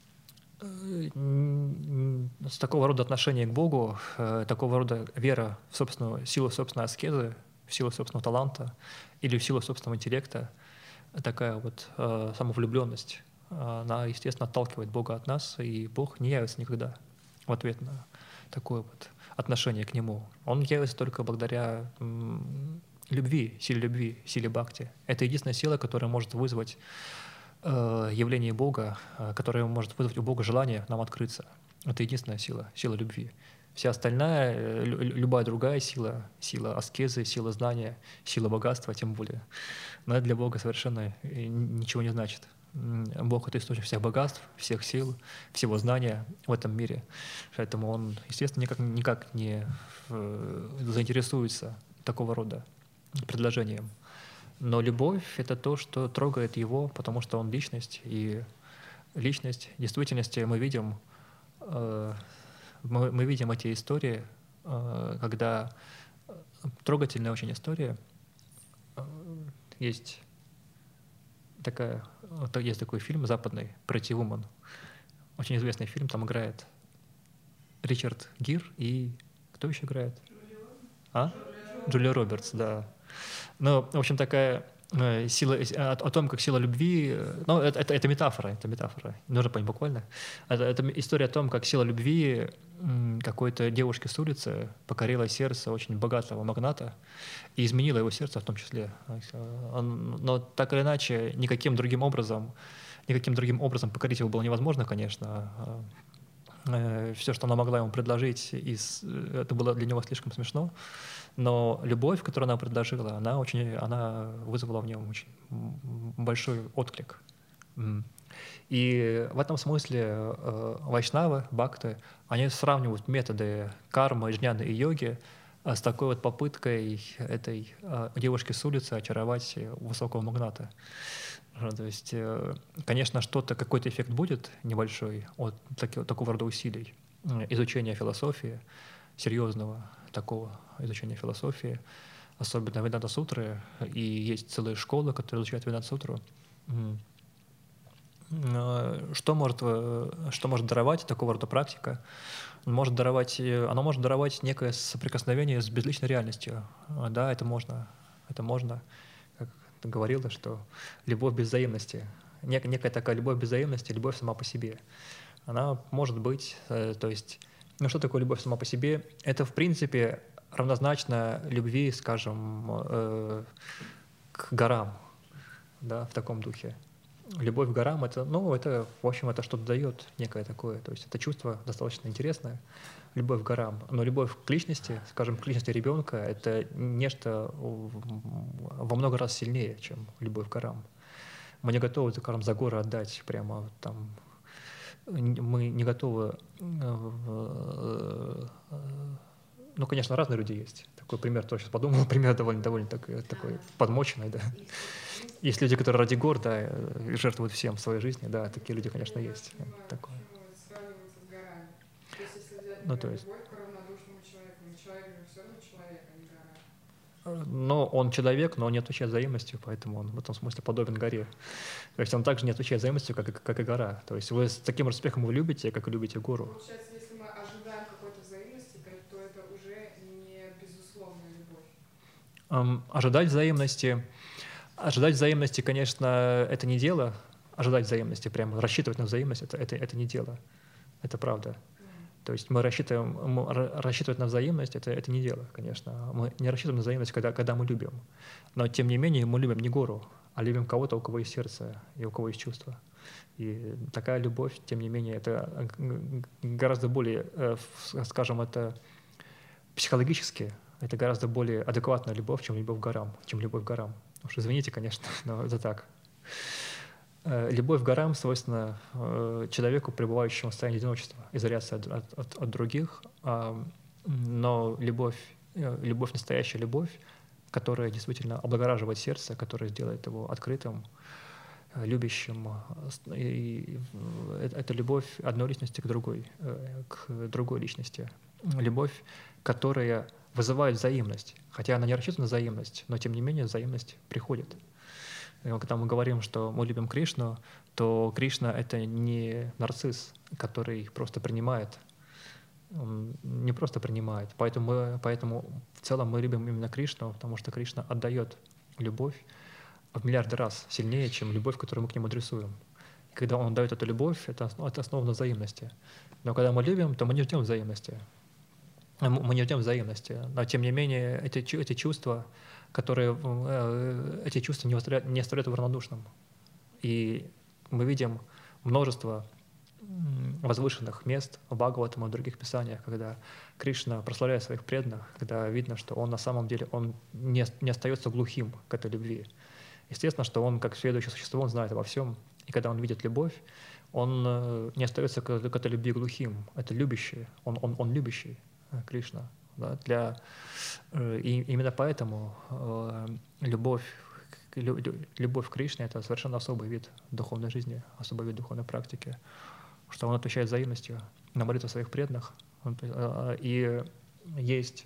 с такого рода отношение к Богу, такого рода вера в собственную силу собственной аскезы, в силу собственного таланта или в силу собственного интеллекта, такая вот самовлюбленность, она, естественно, отталкивает Бога от нас, и Бог не явится никогда в ответ на такое вот отношение к Нему. Он явится только благодаря м, любви, силе любви, силе бхакти. Это единственная сила, которая может вызвать э, явление Бога, э, которая может вызвать у Бога желание нам открыться. Это единственная сила, сила любви. Вся остальная, э, любая другая сила, сила аскезы, сила знания, сила богатства, тем более, но это для Бога совершенно ничего не значит. Бог — это источник всех богатств, всех сил, всего знания в этом мире. Поэтому Он, естественно, никак, никак не заинтересуется такого рода предложением. Но любовь — это то, что трогает Его, потому что Он — личность. И личность, в действительности мы видим, мы, мы видим эти истории, когда трогательная очень история. Есть такая, есть такой фильм западный «Pretty Woman». Очень известный фильм, там играет Ричард Гир и кто еще играет? А? Джулия Робертс, да. Ну, в общем, такая э, сила, о, о том, как сила любви, ну, это, это, это метафора, это метафора, нужно понять буквально. Это, это история о том, как сила любви какой-то девушки с улицы покорила сердце очень богатого магната и изменила его сердце в том числе. Он, но так или иначе, никаким другим образом, никаким другим образом покорить его было невозможно, конечно. Все, что она могла ему предложить, это было для него слишком смешно. Но любовь, которую она предложила, она, очень, она вызвала в нем очень большой отклик. И в этом смысле э, вайшнавы, бхакты, они сравнивают методы кармы, джняны и йоги а с такой вот попыткой этой а, девушки с улицы очаровать высокого магната. А, То есть, э, конечно, что-то, какой-то эффект будет небольшой от таки- такого рода усилий. М, Изучения философии, серьезного такого изучения философии, особенно Веданта-сутры, и есть целые школы, которые изучают Веданта-сутру. М, э, Что может, э, что может даровать такого рода практика? Он может даровать, э, оно может даровать некое соприкосновение с безличной реальностью. А, Да, это можно. Это можно, как ты говорила, что любовь без взаимности, нек- некая такая любовь без взаимности, любовь сама по себе. Она может быть, э, то есть, ну что такое любовь сама по себе? Это, в принципе, равнозначно любви, скажем, э, к горам, да, в таком духе. Любовь к горам, это, ну, это, в общем, это что-то дает некое такое. То есть это чувство достаточно интересное, любовь к горам. Но любовь к личности, скажем, к личности ребенка, это нечто в- во много раз сильнее, чем любовь к горам. Мы не готовы, скажем, за горы отдать прямо вот там. Н- Мы не готовы. э, э, Ну, конечно, разные люди есть. Такой пример, тоже сейчас подумал, пример довольно, довольно такой, такой подмоченный, да. Есть люди, которые ради гор, да, э, жертвуют всем в своей жизни, да, такие люди, конечно, Я есть. понимаю, Такое. почему это сравнивается с горами. То есть, если взять, Ну, то например, есть, любовь к равнодушному человеку, ведь человек же все равно человек, а не гора. э, но он человек, но он не отвечает взаимностью, поэтому он в этом смысле подобен горе. То есть он также не отвечает взаимностью, как, и- как и гора. То есть вы с таким же успехом его любите, как и любите гору. Получается, если мы ожидаем какой-то взаимности, то то это уже не безусловная любовь. Ам, ожидать взаимности, ожидать взаимности, конечно, это не дело. Ожидать взаимности, прямо рассчитывать на взаимность, это, это, это не дело. Это правда. Мгм. То есть мы рассчитываем, мы ра- рассчитывать на взаимность, это, это не дело, конечно. Мы не рассчитываем на взаимность, когда, когда мы любим. Но тем не менее мы любим не гору, а любим кого-то, у кого есть сердце и у кого есть чувства. И такая любовь, тем не менее, это э, г- г- гораздо более, э, в- скажем, это психологически, это гораздо более адекватная любовь, чем любовь к горам, чем любовь к горам. Уж извините, конечно, но это так. Э, Любовь к горам свойственна э, человеку, пребывающему в состоянии одиночества, изоляции от, от- от- от других, а, но любовь, э, любовь, настоящая любовь, которая действительно облагораживает сердце, которая сделает его открытым, э, любящим. э, с- И э, это это любовь одной личности к другой, э, к другой личности. Любовь, которая вызывает взаимность. Хотя она не рассчитана на взаимность, но тем не менее взаимность приходит. И вот когда мы говорим, что мы любим Кришну, то Кришна — это не нарцисс, который просто принимает. Он не просто принимает. Поэтому, мы, поэтому в целом мы любим именно Кришну, потому что Кришна отдает любовь в миллиарды раз сильнее, чем любовь, которую мы к нему адресуем. И когда он дает эту любовь, это, основ- это основано на взаимности. Но когда мы любим, то мы не ждем взаимности. Мы мы не ждем взаимности, но тем не менее эти, чу- эти чувства, которые, э, эти чувства не оставляют, не оставляют его равнодушным. И мы видим множество м, возвышенных мест в Бхагаватам и в других писаниях, когда Кришна прославляет своих преданных, когда видно, что он на самом деле он не, не остается глухим к этой любви. Естественно, что он, как следующее существо, он знает обо всем. И когда он видит любовь, он э, не остается к, к этой любви глухим. Это любящий, он, он, он любящий э, Кришна. Да, для, э, и именно поэтому э, любовь, к- лю- лю- любовь к Кришне — это совершенно особый вид духовной жизни, особый вид духовной практики, что он отвечает взаимностью на молитвы своих преданных. Он, э, и есть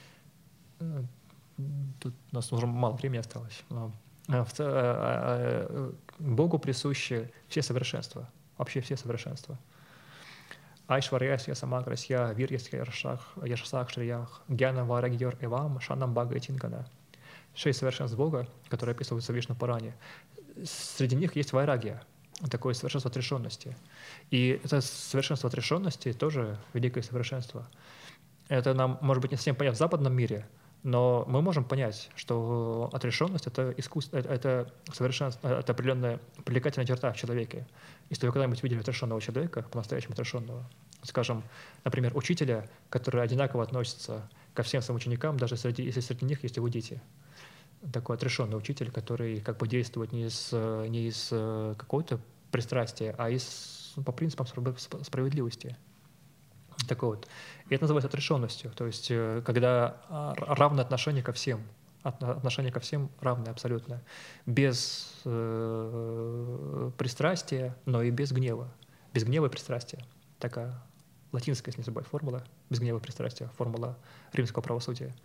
э, тут у нас уже мало времени осталось. Но, э, в ц- э, э, Богу присущи все совершенства, вообще все совершенства. Айшварьясья самаграсья вирьясья яршах яшсах шриях гьяна варагьор эвам шанам бага тингана. Шесть совершенств Бога, которые описываются в Вишну Пуране. Среди них есть вайрагия, такое совершенство отрешенности. И это совершенство отрешенности тоже великое совершенство. Это нам, может быть, не совсем понятно в западном мире, но мы можем понять, что отрешенность — это искусство, это, это совершенство, это определенная привлекательная черта в человеке. Если вы когда-нибудь видели отрешенного человека, по-настоящему отрешенного, скажем, например, учителя, который одинаково относится ко всем своим ученикам, даже среди, если среди них есть его дети. Такой отрешенный учитель, который как бы действует не из, не из какого-то пристрастия, а из, по принципам справедливости. Такой вот. И это называется отрешенностью. То есть когда равное отношение ко всем. Отношение ко всем равное абсолютно. Без э, пристрастия, но и без гнева. Без гнева и пристрастия. Такая латинская, если не забывать, формула. Без гнева и пристрастия. Формула римского правосудия.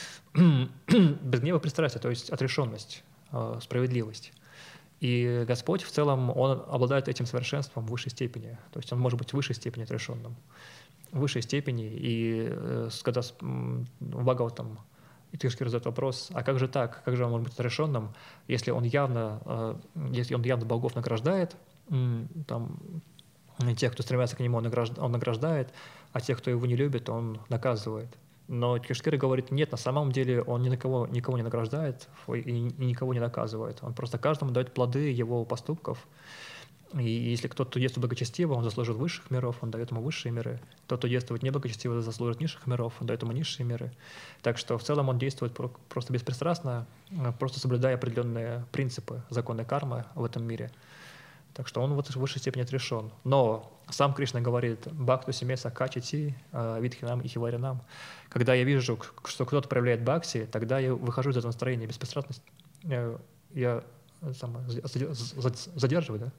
Без гнева и пристрастия, то есть отрешенность, э, справедливость. И Господь в целом, Он обладает этим совершенством в высшей степени. То есть Он может быть в высшей степени отрешенным. В высшей степени. И э, когда в Бхагаватам и Тишкир задает вопрос, а как же так, как же он может быть отрешенным, если он явно, если он явно богов награждает, там, тех, кто стремится к нему, он награждает, а тех, кто его не любит, он наказывает. Но Тишкир говорит, нет, на самом деле он ни на кого, никого не награждает и никого не наказывает. Он просто каждому дает плоды его поступков. И если кто-то действует благочестиво, он заслужит высших миров, он дает ему высшие миры. Тот, кто действует неблагочестиво, заслужит низших миров, он дает ему низшие миры. Так что в целом он действует просто беспристрастно, просто соблюдая определенные принципы законы кармы в этом мире. Так что он в высшей степени отрешен. Но сам Кришна говорит «Бхакту семеса качати видхинам и хиваринам». Когда я вижу, что кто-то проявляет бхакти, тогда я выхожу из этого настроения беспристрастности. Я, я сам, задерживаю, да?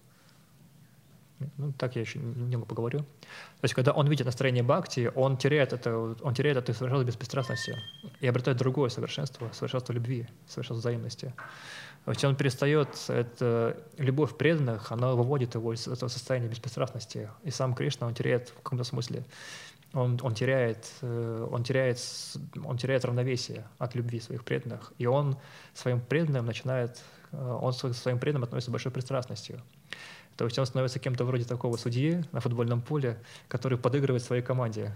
Ну, так я еще немного поговорю. То есть, когда он видит настроение бхакти, он теряет это, он теряет это совершенство беспристрастности и обретает другое совершенство, совершенство любви, совершенство взаимности. То есть он перестает, это, любовь преданных, она выводит его из этого состояния беспристрастности. И сам Кришна, он теряет в каком-то смысле, он, он, теряет, он, теряет, он теряет равновесие от любви своих преданных. И он своим преданным начинает, он к своим преданным относится с большой пристрастностью. То есть он становится кем-то вроде такого судьи на футбольном поле, который подыгрывает своей команде.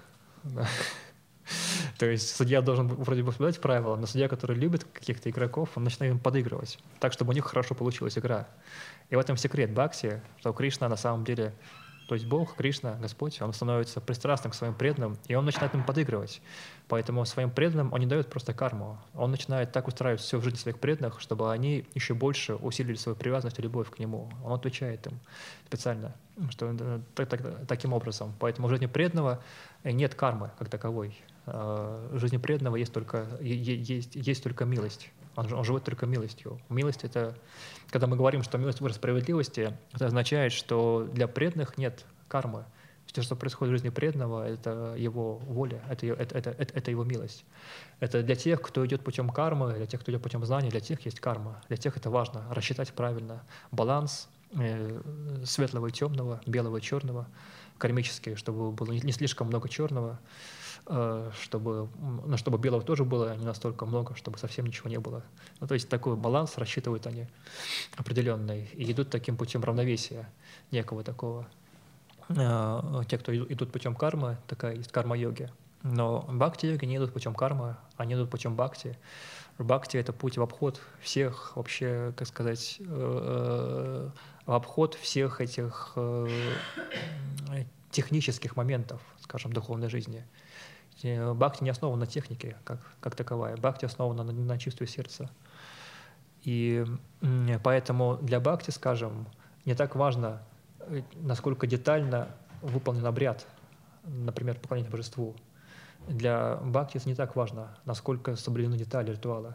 То есть судья должен вроде бы соблюдать правила, но судья, который любит каких-то игроков, он начинает им подыгрывать, так, чтобы у них хорошо получилась игра. И в этом секрет бхакти, что Кришна на самом деле, то есть Бог, Кришна, Господь, он становится пристрастным к своим преданным, и он начинает им подыгрывать. Поэтому своим преданным он не дает просто карму. Он начинает так устраивать все в жизни своих преданных, чтобы они еще больше усилили свою привязанность и любовь к нему. Он отвечает им специально, что так, так, таким образом. Поэтому в жизни преданного нет кармы как таковой. В жизни преданного есть только, есть, есть только милость. Он, он живет только милостью. Милость — это, когда мы говорим, что милость выше справедливости, это означает, что для преданных нет кармы. Все, что происходит в жизни преданного, это его воля, это, это, это, это, это его милость. Это для тех, кто идет путем кармы, для тех, кто идет путем знания, для тех есть карма. Для тех это важно, рассчитать правильно баланс э, светлого и темного, белого и черного, кармически, чтобы было не слишком много черного, чтобы, ну, чтобы белого тоже было не настолько много, чтобы совсем ничего не было. Ну, то есть такой баланс рассчитывают они определенный и идут таким путем равновесия некого такого. Те, кто идут путем кармы, такая есть карма-йоги. Но бхакти-йоги не идут путем кармы, они идут путем бхакти. Бхакти — это путь в обход всех, вообще, как сказать, в обход всех этих технических моментов, скажем, духовной жизни. Бхакти не основана на технике, как, как таковая. Бхакти основана на, на чувстве сердца. И поэтому для бхакти, скажем, не так важно, насколько детально выполнен обряд, например, поклонение божеству. Для бхакти это не так важно, насколько соблюдены детали ритуала.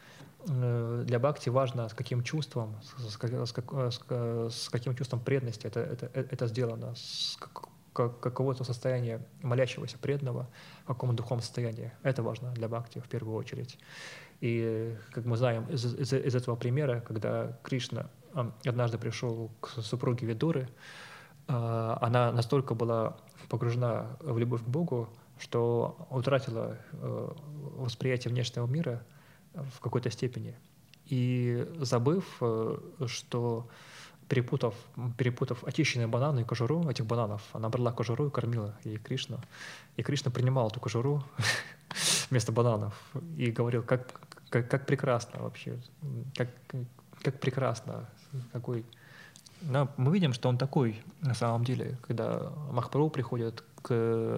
Для бхакти важно, с каким чувством, с, с, с, с каким чувством преданности это, это, это сделано, с какого-то состояния молящегося преданного, в каком духовном состоянии. Это важно для бхакти в первую очередь. И, как мы знаем из, из, из этого примера, когда Кришна однажды пришел к супруге Видуры, она настолько была погружена в любовь к Богу, что утратила восприятие внешнего мира в какой-то степени. И забыв, что Перепутав, перепутав очищенные бананы и кожуру этих бананов, она брала кожуру и кормила ей Кришну. И Кришна принимал эту кожуру вместо бананов и говорил, как, как, как прекрасно вообще, как, как прекрасно, какой... Но мы видим, что он такой на самом деле, когда Махапрабху приходит к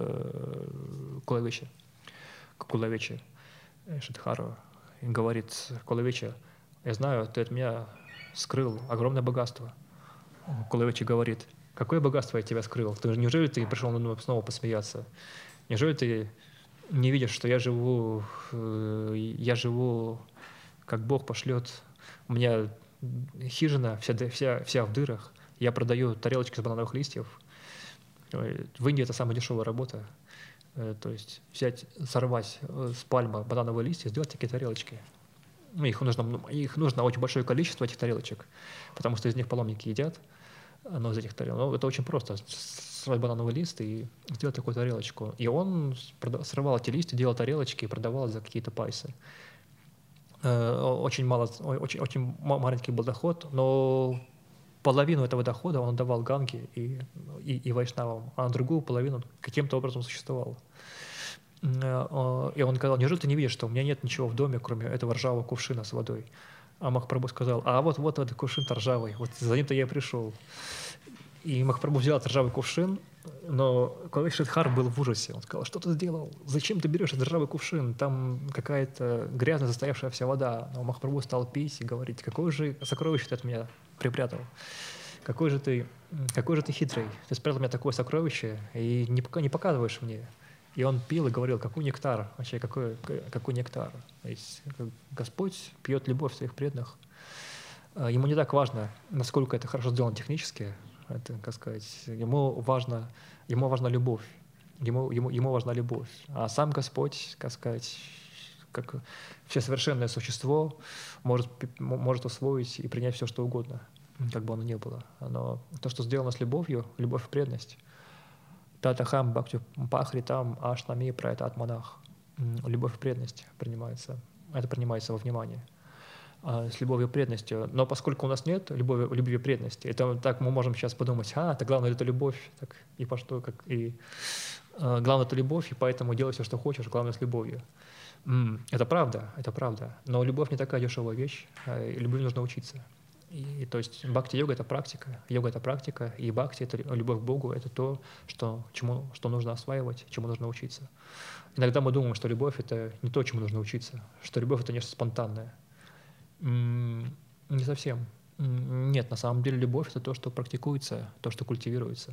Кулавече, к Кулавече Шидхару и говорит: Кулавече, я знаю, ты от меня скрыл огромное богатство. Кулевичи говорит: какое богатство я тебя скрыл? Ты, неужели ты пришел снова посмеяться? Неужели ты не видишь, что я живу, я живу, как Бог пошлет? У меня хижина вся, вся, вся в дырах. Я продаю тарелочки с банановых листьев. В Индии это самая дешевая работа. То есть взять, сорвать с пальмы банановые листья, сделать такие тарелочки. Их нужно, их нужно очень большое количество, этих тарелочек, потому что из них паломники едят. Но из этих тарелок. Ну, это очень просто. Срывать банановый лист и сделать такую тарелочку. И он срывал эти листья, делал тарелочки и продавал за какие-то пайсы. Очень, мало, очень, очень маленький был доход, но половину этого дохода он отдавал Ганге и, и, и вайшнавам, а другую половину каким-то образом существовал. И он сказал: неужели ты не видишь, что у меня нет ничего в доме, кроме этого ржавого кувшина с водой? А Махапрабху сказал: а вот, вот этот кувшин-то ржавый, вот за ним-то я и пришел. И Махапрабху взял этот ржавый кувшин, но Кулевич Шридхар был в ужасе. Он сказал: что ты сделал? Зачем ты берешь этот ржавый кувшин? Там какая-то грязная, застоявшая вся вода. Но Махапрабху стал пить и говорить: какое же сокровище ты от меня припрятал? Какой же ты, какой же ты хитрый? Ты спрятал от меня такое сокровище и не, не показываешь мне. И он пил и говорил: какой нектар, вообще какой, какой нектар. То есть Господь пьет любовь своих преданных. Ему не так важно, насколько это хорошо сделано технически. Это, как сказать, ему важно, ему важна любовь. Ему, ему, ему важна любовь. А сам Господь, как сказать, как всесовершенное существо, может, может усвоить и принять все, что угодно, как бы оно ни было. Но то, что сделано с любовью, любовь и преданность, Татахам Бхакти Пахритам Ашнами про это атманах. Любовь и преданность принимается. Это принимается во внимание. А, с любовью и преданностью. Но поскольку у нас нет любови, любви и преданности, это так мы можем сейчас подумать: а, это главное это любовь, так, и по что, как и а, главное это любовь, и поэтому делай все, что хочешь, главное с любовью. М-м, это правда, это правда. Но любовь не такая дешевая вещь, а любви нужно учиться. И, то есть бхакти-йога — это практика, йога — это практика, и бхакти — это любовь к Богу, это то, что, чему, что нужно осваивать, чему нужно учиться. Иногда мы думаем, что любовь — это не то, чему нужно учиться, что любовь — это нечто спонтанное. М-м, не совсем. М-м, нет, на самом деле любовь — это то, что практикуется, то, что культивируется.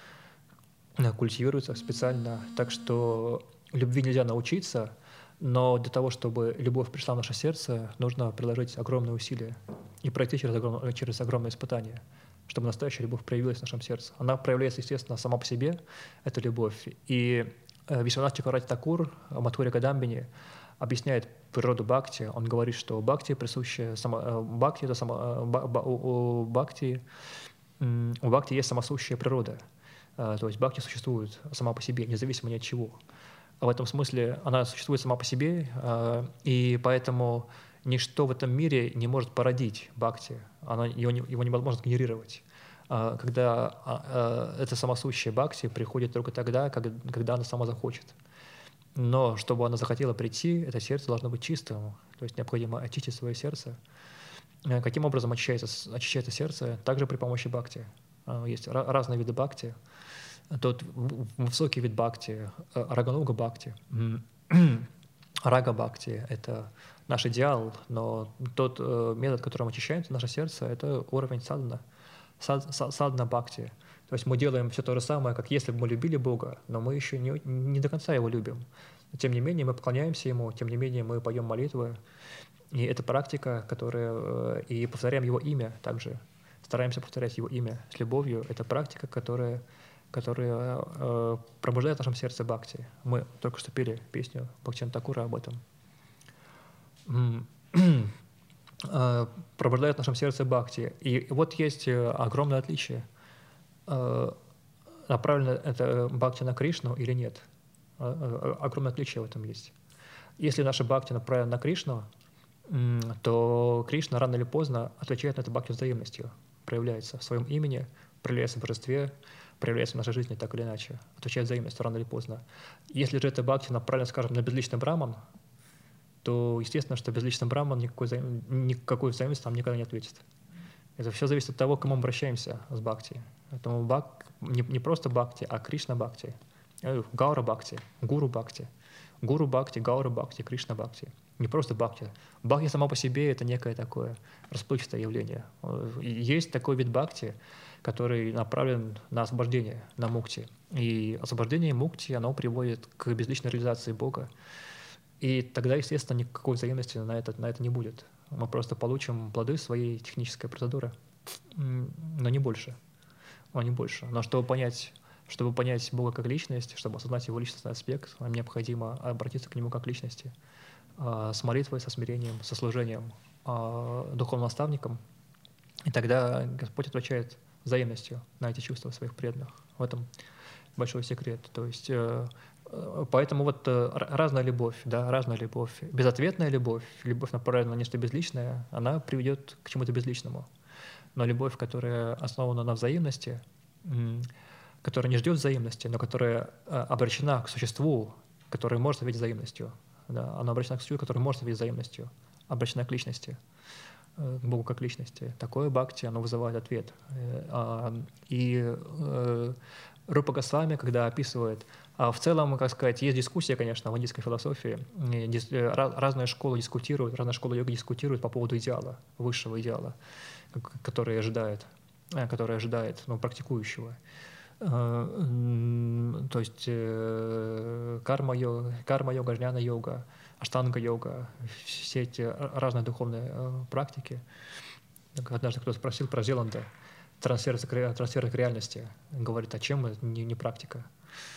Культивируется специально, так что любви нельзя научиться, но для того, чтобы любовь пришла в наше сердце, нужно приложить огромные усилия и пройти через огромное, через огромное испытание, чтобы настоящая любовь проявилась в нашем сердце. Она проявляется, естественно, сама по себе, это любовь. И Вишванат Чакраварти Такур в Мадхурья Кадамбини объясняет природу бхакти. Он говорит, что бхакти присуще, само, бхакти, это само, у, бхакти, у бхакти есть самосущая природа. То есть бхакти существует сама по себе, независимо ни от чего. В этом смысле она существует сама по себе, и поэтому ничто в этом мире не может породить бхакти, она, его, его невозможно генерировать. Когда эта самосущая бхакти приходит только тогда, когда она сама захочет. Но чтобы она захотела прийти, это сердце должно быть чистым, то есть необходимо очистить свое сердце. Каким образом очищается, очищается сердце? Также при помощи бхакти. Есть разные виды бхакти. Тот высокий вид бхакти, рагануга бхакти. Рага бхакти — это наш идеал, но тот метод, которым очищается наше сердце, это уровень садхана, садхана бхакти. То есть мы делаем все то же самое, как если бы мы любили Бога, но мы еще не, не до конца Его любим. Тем не менее, мы поклоняемся Ему, тем не менее, мы поем молитвы. И это практика, которая... И повторяем Его имя также. Стараемся повторять Его имя с любовью. Это практика, которая... которая э, пробуждает в нашем сердце бхакти. Мы только что пели песню Бхактивинода Такура об этом. э, пробуждает в нашем сердце бхакти. И вот есть огромное отличие. Э, направлено это бхакти на Кришну или нет. Э, огромное отличие в этом есть. Если наша бхакти направлена на Кришну, э, то Кришна рано или поздно отвечает на это бхакти взаимностью, проявляется в своем имени, проявляется в божестве, проявляется в нашей жизни так или иначе, отвечает взаимностью рано или поздно. Если же это бхакти направлено, скажем, на безличный браман, то естественно, что безличный браман никакой, взаим... никакой взаимности нам никогда не ответит. Это все зависит от того, к кому мы обращаемся с бхакти. Поэтому бхак... не, не просто бхакти, а Кришна бхакти, гаура бхакти, гуру бхакти, гуру бхакти, гаура бхакти, Кришна бхакти. Не просто бхакти. Бхакти сама по себе — это некое такое расплывчатое явление. Есть такой вид бхакти, который направлен на освобождение, на мукти. И освобождение мукти, оно приводит к безличной реализации Бога. И тогда, естественно, никакой взаимности на это, на это не будет. Мы просто получим плоды своей технической процедуры, но не больше. Но не больше. Но чтобы понять, чтобы понять Бога как личность, чтобы осознать его личностный аспект, нам необходимо обратиться к нему как личности, с молитвой, со смирением, со служением духовным наставникам. И тогда Господь отвечает взаимностью на эти чувства своих преданных. В этом большой секрет. То есть, поэтому вот разная любовь, да, разная любовь, безответная любовь, любовь, направленная на нечто безличное, она приведет к чему-то безличному. Но любовь, которая основана на взаимности, которая не ждет взаимности, но которая обращена к существу, которое может ответить взаимностью, да, она обращена к существу, которое может ответить взаимностью, обращена к личности, к Богу как личности. Такое бхакти, оно вызывает ответ. И Рупа Госвами, когда описывает, а в целом, как сказать, есть дискуссия, конечно, в индийской философии, разные школы дискутируют, разные школы йоги дискутируют по поводу идеала, высшего идеала, который ожидает, который ожидает ну, практикующего. То есть карма-йога, карма-йога, джняна-йога, аштанга-йога, все эти разные духовные практики. Однажды кто-то спросил про Зеланда, трансфер, трансфер к реальности. Говорит, а чем это не, не практика?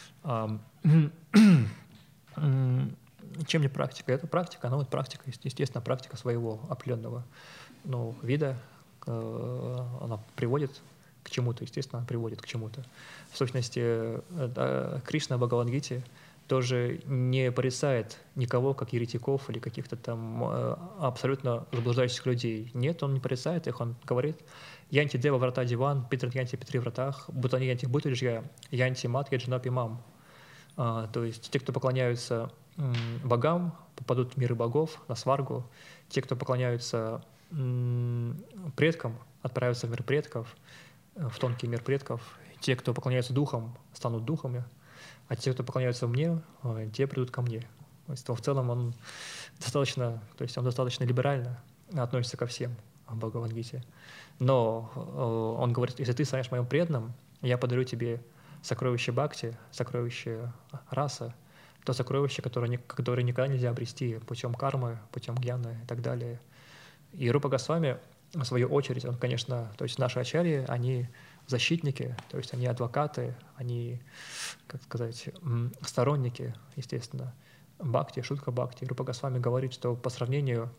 Чем не практика? Это практика, она вот практика, естественно, практика своего определенного ну, вида, она приводит к чему-то, естественно, приводит к чему-то. В сущности, да, Кришна в Бхагавад-гите тоже не порицает никого, как еретиков или каких-то там абсолютно заблуждающихся людей. Нет, он не порицает их, он говорит, «Янти дева врата диван, питрат янти петри вратах, бутани янти бутыльжья, янти мат яджанапи мам». То есть те, кто поклоняются богам, попадут в миры богов, на сваргу. Те, кто поклоняются предкам, отправятся в мир предков, в тонкий мир предков. Те, кто поклоняются духам, станут духами, а те, кто поклоняются мне, те придут ко мне. То есть в целом он достаточно, то есть он достаточно либерально относится ко всем в Бхагавад-гите. Но он говорит, если ты станешь моим преданным, я подарю тебе сокровище бхакти, сокровище раса, то сокровище, которое, которое никогда нельзя обрести путем кармы, путем гьяны и так далее. И Рупа Госвами, в свою очередь, он, конечно, то есть наши ачарьи, они защитники, то есть они адвокаты, они, как сказать, сторонники, естественно, бхакти, шутка бхакти. Рупа Госвами говорит, что по сравнению,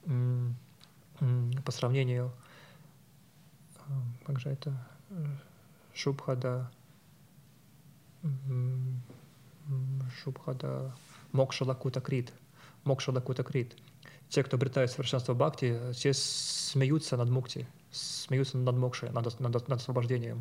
по сравнению, как же это, Шубхада, Шубхада, Мокша Лакута Крит, Мокша Лакута Крит. Те, кто обретает совершенство бхакти, все смеются над мукти, смеются над мокшей, над, над, над освобождением.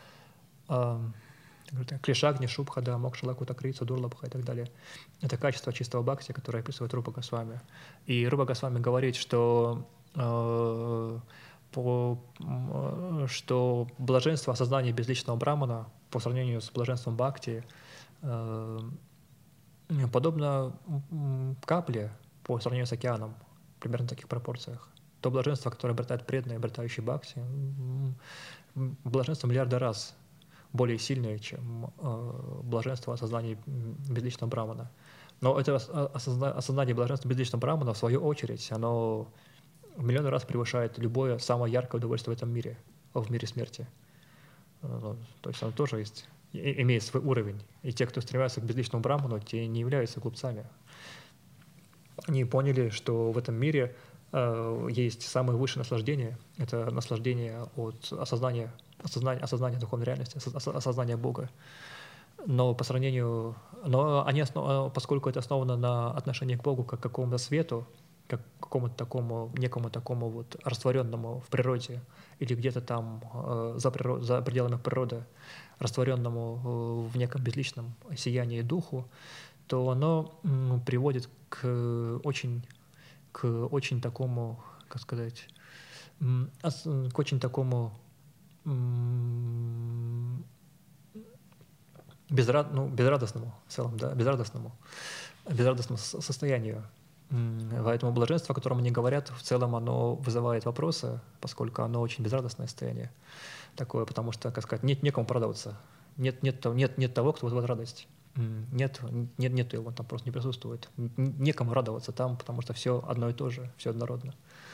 Клишагни, Шубхада, Мокша Лакута Крит, Судурлабха и так далее. Это качество чистого бхакти, которое описывает Рупа Госвами. И Рупа Госвами говорит, что э, по, что блаженство осознания безличного брамана по сравнению с блаженством бхакти э, подобно капле по сравнению с океаном, примерно в таких пропорциях. То блаженство, которое обретает преданный, обретающий бхакти, блаженство миллиарды раз более сильное, чем э, блаженство осознания безличного брамана. Но это осозна, осознание блаженства безличного брамана, в свою очередь, оно в миллион раз превышает любое самое яркое удовольствие в этом мире, в мире смерти. То есть оно тоже есть, имеет свой уровень. И те, кто стремятся к безличному браману, те не являются глупцами. Они поняли, что в этом мире э, есть самое высшее наслаждение. Это наслаждение от осознания, осознания, осознания духовной реальности, осознания Бога. Но по сравнению, но они основ, поскольку это основано на отношении к Богу как к какому-то свету, как к какому-то такому, некому такому вот растворенному в природе или где-то там э, за, природ, за пределами природы, растворенному э, в неком безличном сиянии духу, то оно м, приводит к очень, к очень такому, как сказать, м, к очень такому м, безрад, ну, безрадостному в целом, да, безрадостному, безрадостному состоянию. Поэтому блаженство, о котором они говорят, в целом оно вызывает вопросы, поскольку оно очень безрадостное состояние такое, потому что, как сказать, нет некому порадоваться, нет, нет, нет, нет того, кто вызывает радость. Нет, нет, нет его, он там просто не присутствует. Некому радоваться там, потому что все одно и то же, все однородно.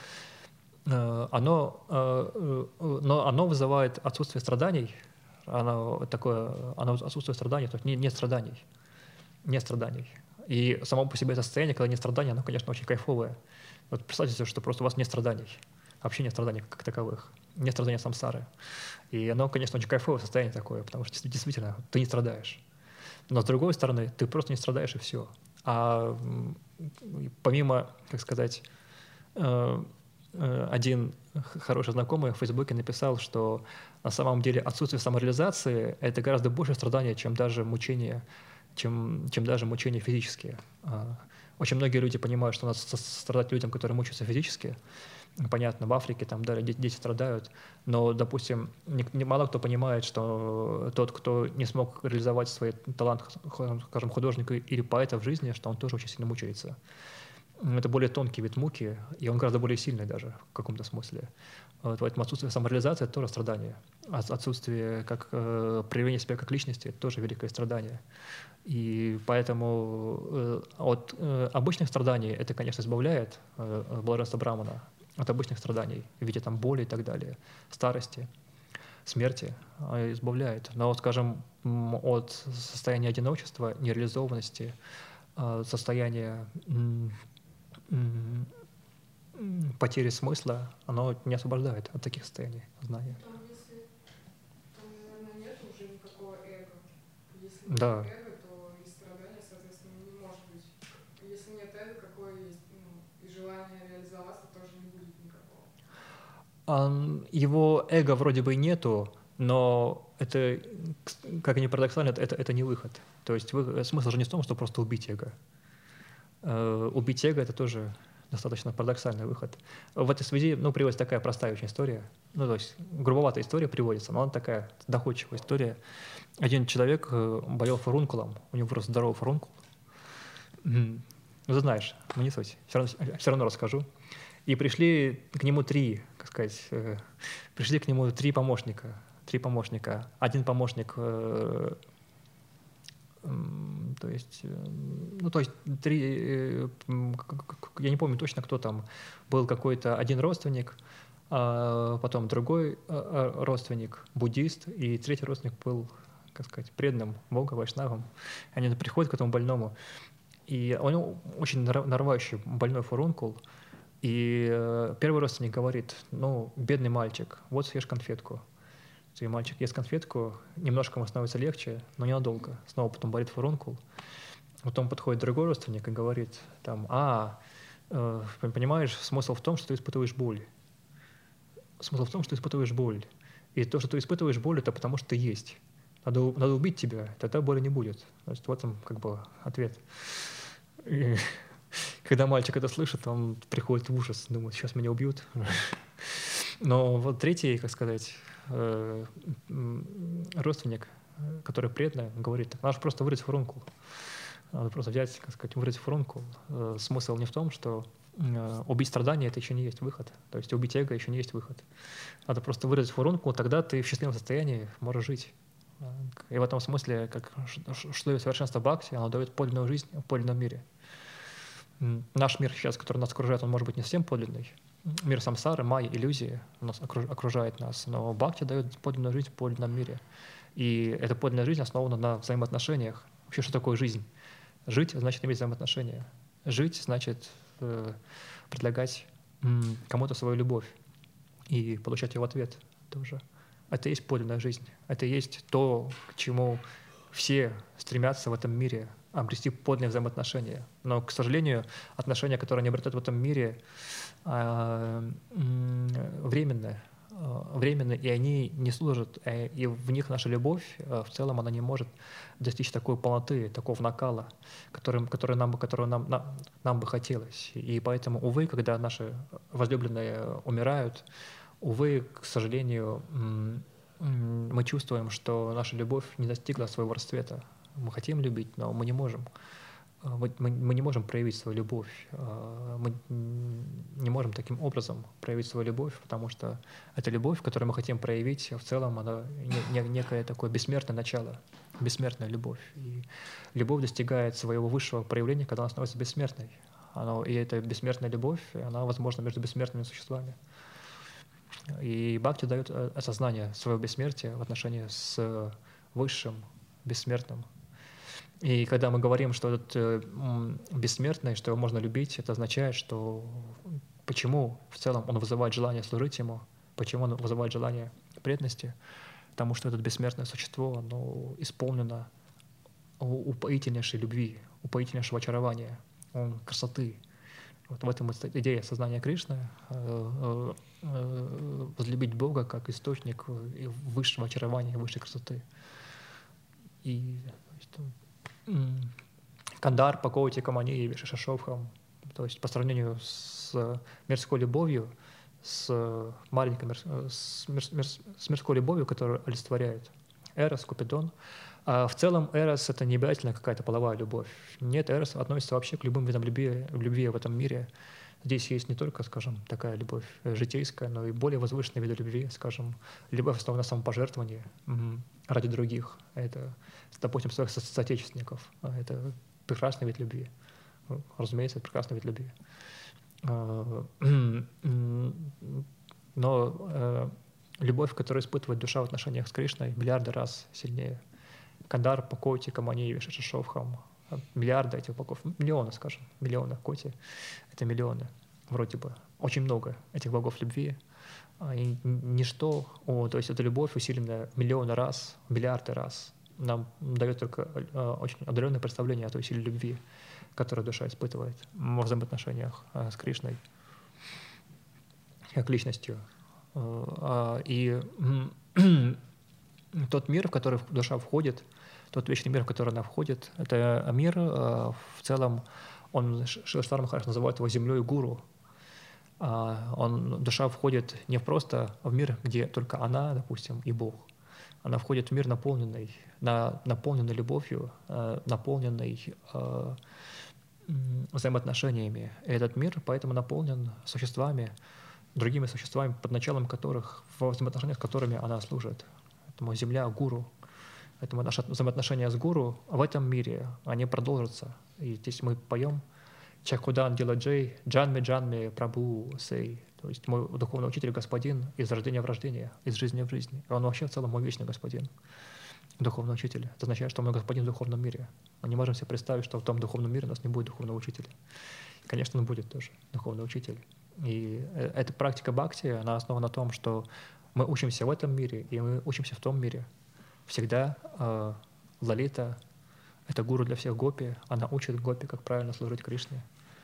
Оно, но оно вызывает отсутствие страданий, оно такое, оно отсутствие страданий, то есть нет страданий, нет страданий. И само по себе это состояние, когда нет страданий, оно, конечно, очень кайфовое. Вот представьте себе, что просто у вас нет страданий, вообще нет страданий как таковых, нет страдания самсары. И оно, конечно, очень кайфовое состояние такое, потому что действительно ты не страдаешь. Но с другой стороны, ты просто не страдаешь и все. А помимо, как сказать, один хороший знакомый в Фейсбуке написал, что на самом деле отсутствие самореализации – это гораздо больше страдания, чем даже мучения, чем, чем даже мучения физические. Очень многие люди понимают, что надо страдать людям, которые мучаются физически. Понятно, в Африке там да, дети, дети страдают, но, допустим, не, не, мало кто понимает, что тот, кто не смог реализовать свой талант, скажем, художника или поэта в жизни, что он тоже очень сильно мучается. Это более тонкий вид муки, и он гораздо более сильный даже в каком-то смысле. Вот, поэтому отсутствие самореализации – это тоже страдание. Отсутствие как, э, проявления себя как личности – это тоже великое страдание. И поэтому э, от э, обычных страданий это, конечно, избавляет э, блаженство Брамана, от обычных страданий в виде там, боли и так далее, старости, смерти избавляет. Но, скажем, от состояния одиночества, нереализованности, состояния потери смысла, оно не освобождает от таких состояний знания. Там, если, там, наверное, нет уже никакого эго. Если да. нет эго, то и страдания, соответственно, не может быть. Если нет эго, какое есть, ну, и желание реализоваться тоже не будет никакого. Его эго вроде бы и нету, но это, как ни парадоксально, это, это не выход. То есть вы, смысл же не в том, что просто убить эго. Uh, убить эго – это тоже достаточно парадоксальный выход. В этой связи ну, приводится такая простая очень история, ну, то есть грубоватая история приводится, но она такая доходчивая история. Один человек болел фурункулом, у него вырос здоровый фурункул. Ну, ты знаешь, ну не суть, все равно, все равно расскажу. И пришли к нему три, как сказать, э, пришли к нему три помощника. Три помощника. Один помощник э, То есть, ну, то есть три, я не помню точно, кто там был, какой-то один родственник, а потом другой родственник, буддист, и третий родственник был, как сказать, преданным Бога, вайшнавом. Они приходят к этому больному, и у него очень нарывающий больной фурункул, и первый родственник говорит: ну, бедный мальчик, вот съешь конфетку. И мальчик ест конфетку, немножко ему становится легче, но ненадолго. Снова потом болит фурункул. Потом подходит другой родственник и говорит, там, а, э, понимаешь, смысл в том, что ты испытываешь боль. Смысл в том, что ты испытываешь боль. И то, что ты испытываешь боль, это потому что ты есть. Надо, надо убить тебя, тогда боли не будет. Значит, вот он как бы ответ. И когда мальчик это слышит, он приходит в ужас, думает, сейчас меня убьют. Но вот третий, как сказать, родственник, который преданный, говорит, так, надо просто вырыть фурункул. Надо просто взять, как сказать, вырыть фурункул. Смысл не в том, что убить страдания – это еще не есть выход. То есть убить эго еще не есть выход. Надо просто вырыть фурункул, тогда ты в счастливом состоянии можешь жить. И в этом смысле, как, что дает совершенство бхакти, оно дает подлинную жизнь в подлинном мире. Наш мир сейчас, который нас окружает, он может быть не совсем подлинный. Мир самсары, майя, иллюзии нас окружает нас, но бхакти дает подлинную жизнь в подлинном мире. И эта подлинная жизнь основана на взаимоотношениях. Вообще, что такое жизнь? Жить значит иметь взаимоотношения. Жить значит э, предлагать м, кому-то свою любовь и получать ее в ответ тоже. Это и есть подлинная жизнь. Это и есть то, к чему все стремятся в этом мире, обрести подлинные взаимоотношения. Но, к сожалению, отношения, которые они обретают в этом мире, временные, временные, и они не служат, и в них наша любовь в целом она не может достичь такой полноты, такого накала, который, который, нам, который нам, нам, нам бы хотелось. И поэтому, увы, когда наши возлюбленные умирают, увы, к сожалению, мы чувствуем, что наша любовь не достигла своего расцвета. Мы хотим любить, но мы не можем. мы, мы мы не можем проявить свою любовь, а, мы не можем таким образом проявить свою любовь, потому что эта любовь, которую мы хотим проявить, в целом она не- не- некое такое бессмертное начало, бессмертная любовь. И любовь достигает своего высшего проявления, когда она становится бессмертной. Оно, и эта бессмертная любовь, она возможна между бессмертными существами. И бхакти дает э, осознание своего бессмертия в отношении с высшим, бессмертным. И когда мы говорим, что этот э, м, бессмертный, что его можно любить, это означает, что почему в целом он вызывает желание служить ему, почему он вызывает желание преданности, потому что это бессмертное существо, оно исполнено у- упоительнейшей любви, упоительнейшего очарования, он красоты. Вот в этом и стоит идея сознания Кришны, э, э, э, возлюбить Бога как источник э, высшего очарования, высшей красоты. И то есть, м, Кандар, Пакоти, Камани, Вишешашовхам, то есть по сравнению с мирской любовью, с маленькой мир- с, мир- мир- с мирской любовью, которую олицетворяет Эрос, Купидон. А в целом Эрос — это не обязательно какая-то половая любовь. Нет, Эрос относится вообще к любым видам любви, любви в этом мире. Здесь есть не только, скажем, такая любовь житейская, но и более возвышенные виды любви, скажем, любовь основана на самопожертвовании мгм, ради других. Это, допустим, своих со- соотечественников. А это прекрасный вид любви. Ну, разумеется, это прекрасный вид любви. А, Но э, любовь, которую испытывает душа в отношениях с Кришной, миллиарды раз сильнее. Кандар, Пакоти, Камани, Вишешашовхам. Миллиарды этих богов, миллионы, скажем, миллионы Коти. Это миллионы, вроде бы. Очень много этих богов любви. А, И ничто, о, то есть эта любовь, усиленная миллионы раз, миллиарды раз, нам дает только э, очень отдаленное представление о той силе любви, которую душа испытывает во взаимоотношениях э, с Кришной, как личностью. Э, а, И м, тот мир, в который душа входит, тот вечный мир, в который она входит, это мир э, в целом, он, Шилашвара Махарадж называет его землей гуру. А, Он, душа входит не просто в мир, где только она, допустим, и Бог. Она входит в мир, наполненный, на, наполненный любовью, э, наполненный э, м, взаимоотношениями. И этот мир поэтому наполнен существами, другими существами, под началом которых, во взаимоотношениях с которыми она служит. Поэтому земля — гуру. Поэтому наши взаимоотношения с гуру в этом мире, они продолжатся. И здесь мы поем Чакудан Диладжей, Джанме Джанме Прабу Сей. То есть мой духовный учитель, господин, из рождения в рождение, из жизни в жизни. И он вообще в целом мой вечный господин, духовный учитель. Это означает, что мы господин в духовном мире. Мы не можем себе представить, что в том духовном мире у нас не будет духовного учителя. Конечно, он будет тоже духовный учитель. И э, эта практика бхакти, она основана на том, что мы учимся в этом мире, и мы учимся в том мире. Всегда э, Лалита — это гуру для всех гопи, она учит гопи, как правильно служить Кришне.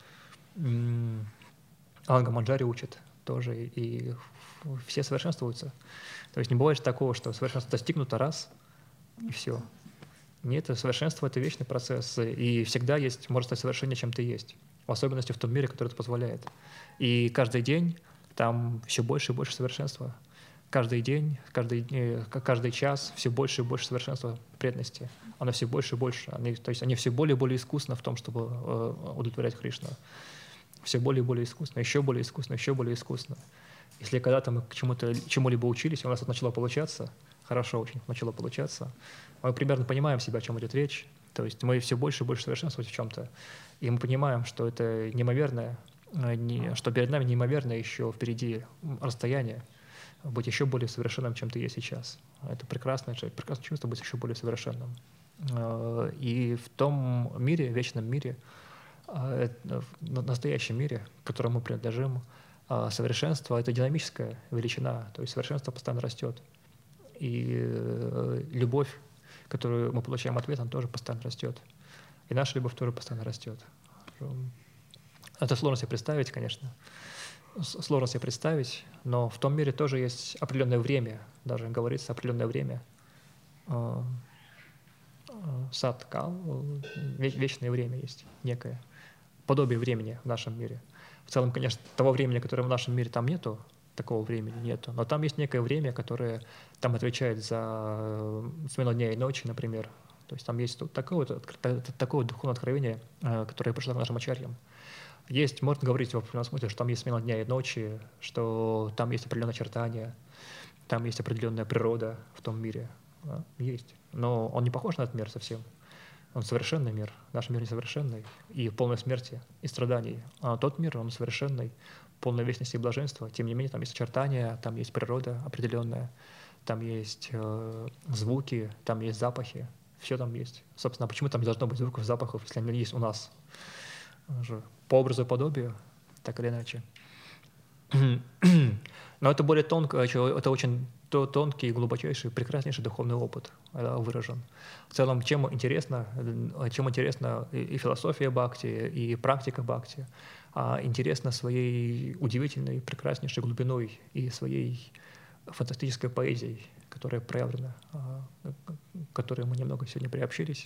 М, Анга Манджари учит тоже, и ф- все совершенствуются. То есть не бывает такого, что совершенство достигнуто раз, и все. Нет, совершенство — это вечный процесс, и всегда есть, может стать совершение, чем ты есть. В особенности в том мире, который это позволяет. И каждый день там все больше и больше совершенства. Каждый день, каждый, э, к- каждый час все больше и больше совершенства преданности. Оно все больше и больше. Они, то есть они все более и более искусны в том, чтобы э, удовлетворять Кришну. Все более и более искусно, еще более искусно, еще более искусно. Если когда-то мы к чему-то, чему-либо учились, и у нас это начало получаться, хорошо очень начало получаться, мы примерно понимаем себя, о чем идет речь. То есть мы все больше и больше совершенствуемся в чем-то. И мы понимаем, что это неимоверное, э, не- что перед нами неимоверное еще впереди расстояние, быть еще более совершенным, чем ты есть сейчас. Это прекрасное, прекрасное чувство быть еще более совершенным. Э, И в том мире, вечном мире, а, это в настоящем мире, к которому мы принадлежим, а, совершенство — это динамическая величина, то есть совершенство постоянно растет. И э, любовь, которую мы получаем от ответа, она тоже постоянно растет. И наша любовь тоже постоянно растет. Это сложно себе представить, конечно. С- Сложно себе представить, но в том мире тоже есть определенное время, даже говорится определенное время. А, а, Сад, кал, ве- вечное время есть некое. Подобие времени в нашем мире. В целом, конечно, того времени, которое в нашем мире, там нету, такого времени нету, но там есть некое время, которое там отвечает за э, смену дня и ночи, например. То есть там есть вот такое, вот, такое духовное откровение, которое пришло к нашим ачарьям. Есть, можно говорить в определенном смысле, что там есть смена дня и ночи, что там есть определенные очертания, там есть определенная природа в том мире. Да, есть. Но он не похож на этот мир совсем. Он совершенный мир. Наш мир несовершенный и полной смерти и страданий. А тот мир, он совершенный, полной вечности и блаженства. Тем не менее, там есть очертания, там есть природа определенная, там есть э, звуки, там есть запахи. Все там есть. Собственно, почему там не должно быть звуков, запахов, если они есть у нас? По образу и подобию, так или иначе. Но это более тонко, это очень тонкий, глубочайший, прекраснейший духовный опыт выражен. В целом, чем интересна, чем интересна и философия бхакти, и практика бхакти, а интересна своей удивительной, прекраснейшей глубиной и своей фантастической поэзией, которая проявлена, к которой мы немного сегодня приобщились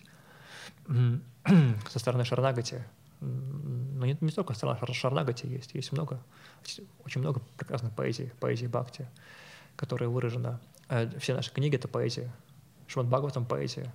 со стороны Шаранагати. Но не, не только страна Шаранагати есть, есть много, очень много прекрасной поэзии, поэзии бхакти, которая выражена. Все наши книги — это поэзия. Шримад Бхагаватам — поэзия.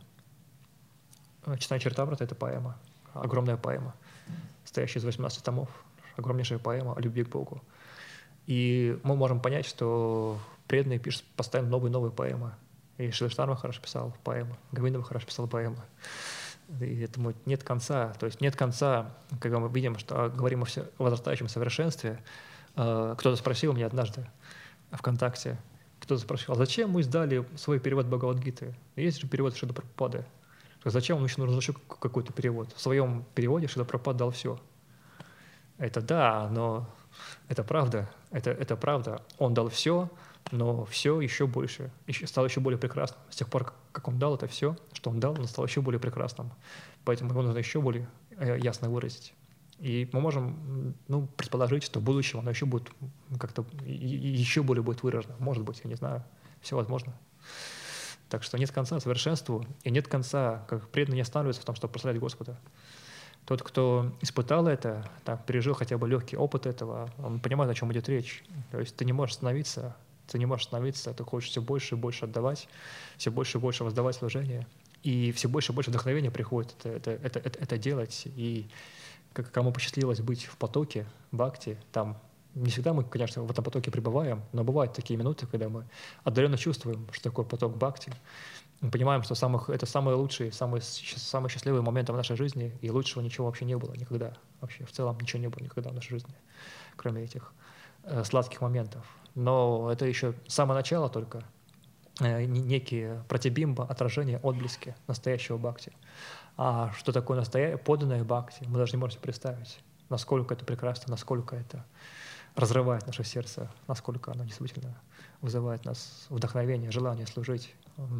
Читание Чаритамрита — это поэма, огромная поэма, состоящая из восемнадцати томов, огромнейшая поэма о любви к Богу. И мы можем понять, что преданные пишут постоянно новые и новые поэмы. И Шрила Шарма хорошо писал поэмы, Говинда хорошо писал поэмы. И этому нет конца. То есть нет конца, когда мы видим, что говорим о возрастающем совершенстве. Кто-то спросил меня однажды ВКонтакте, кто-то спросил, а зачем мы издали свой перевод Бхагавад-гиты? Есть же перевод Шрилы Прабхупады. Зачем вам еще нужен еще какой-то перевод? В своем переводе Шрила Прабхупада дал все. Это да, но это правда. Это, это правда. Он дал все, но все еще больше, еще, стало еще более прекрасным. С тех пор, как он дал это все, что он дал, он стал еще более прекрасным. Поэтому его нужно еще более ясно выразить. И мы можем ну, предположить, что в будущем оно еще будет как-то еще более будет выражено. Может быть, я не знаю. Все возможно. Так что нет конца совершенству, и нет конца, как преданный не останавливается в том, чтобы прославлять Господа. Тот, кто испытал это, там, пережил хотя бы легкий опыт этого, он понимает, о чем идет речь. То есть ты не можешь остановиться, ты не можешь остановиться, ты хочешь все больше и больше отдавать, все больше и больше воздавать служение, и все больше и больше вдохновения приходит это, это, это, это, это делать. И как, кому посчастливилось быть в потоке бхакти, там не всегда мы, конечно, в этом потоке пребываем, но бывают такие минуты, когда мы отдаленно чувствуем, что такое поток бхакти. Мы понимаем, что самых, это самые лучшие, самые, самые счастливые моменты в нашей жизни, и лучшего ничего вообще не было никогда. Вообще в целом ничего не было никогда в нашей жизни, кроме этих э, сладких моментов. Но это еще самое начало только, э, некие пратибимба, отражения, отблески настоящего бхакти. А что такое настоящее, подлинное бхакти, мы даже не можем представить, насколько это прекрасно, насколько это разрывает наше сердце, насколько оно действительно вызывает нас вдохновение, желание служить.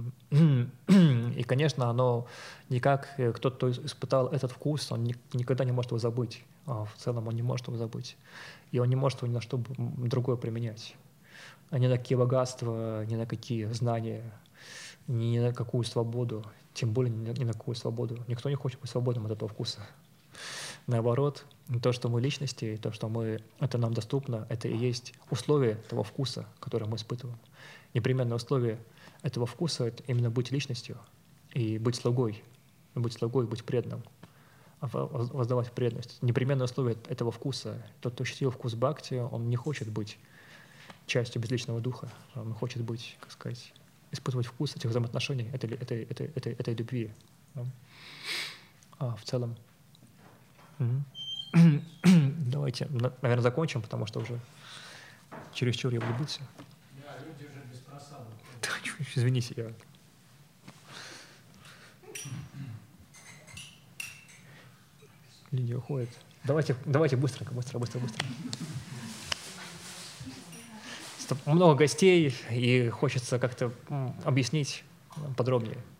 И, конечно, оно никак, кто-то, кто испытал этот вкус, он никогда не может его забыть. В целом он не может его забыть. И он не может его ни на что другое применять. Ни на какие богатства, ни на какие знания, ни на какую свободу, тем более ни на какую свободу. Никто не хочет быть свободным от этого вкуса. Наоборот, то, что мы личности, то, что мы, это нам доступно, это и есть условие того вкуса, который мы испытываем. Непременное условие этого вкуса — это именно быть личностью и быть слугой, быть слугой, быть преданным, воздавать преданность. Непременное условие этого вкуса. Тот, кто ощутил вкус бхакти, он не хочет быть частью безличного духа, он хочет быть, как сказать, испытывать вкус этих взаимоотношений, этой, этой, этой, этой, этой любви. А в целом. Давайте, наверное, закончим, потому что уже чересчур я влюбился. Да, люди уже без просады. Извините, я... Люди уходят. Давайте, давайте быстро, быстро, быстро, быстро. Много гостей, и хочется как-то объяснить подробнее.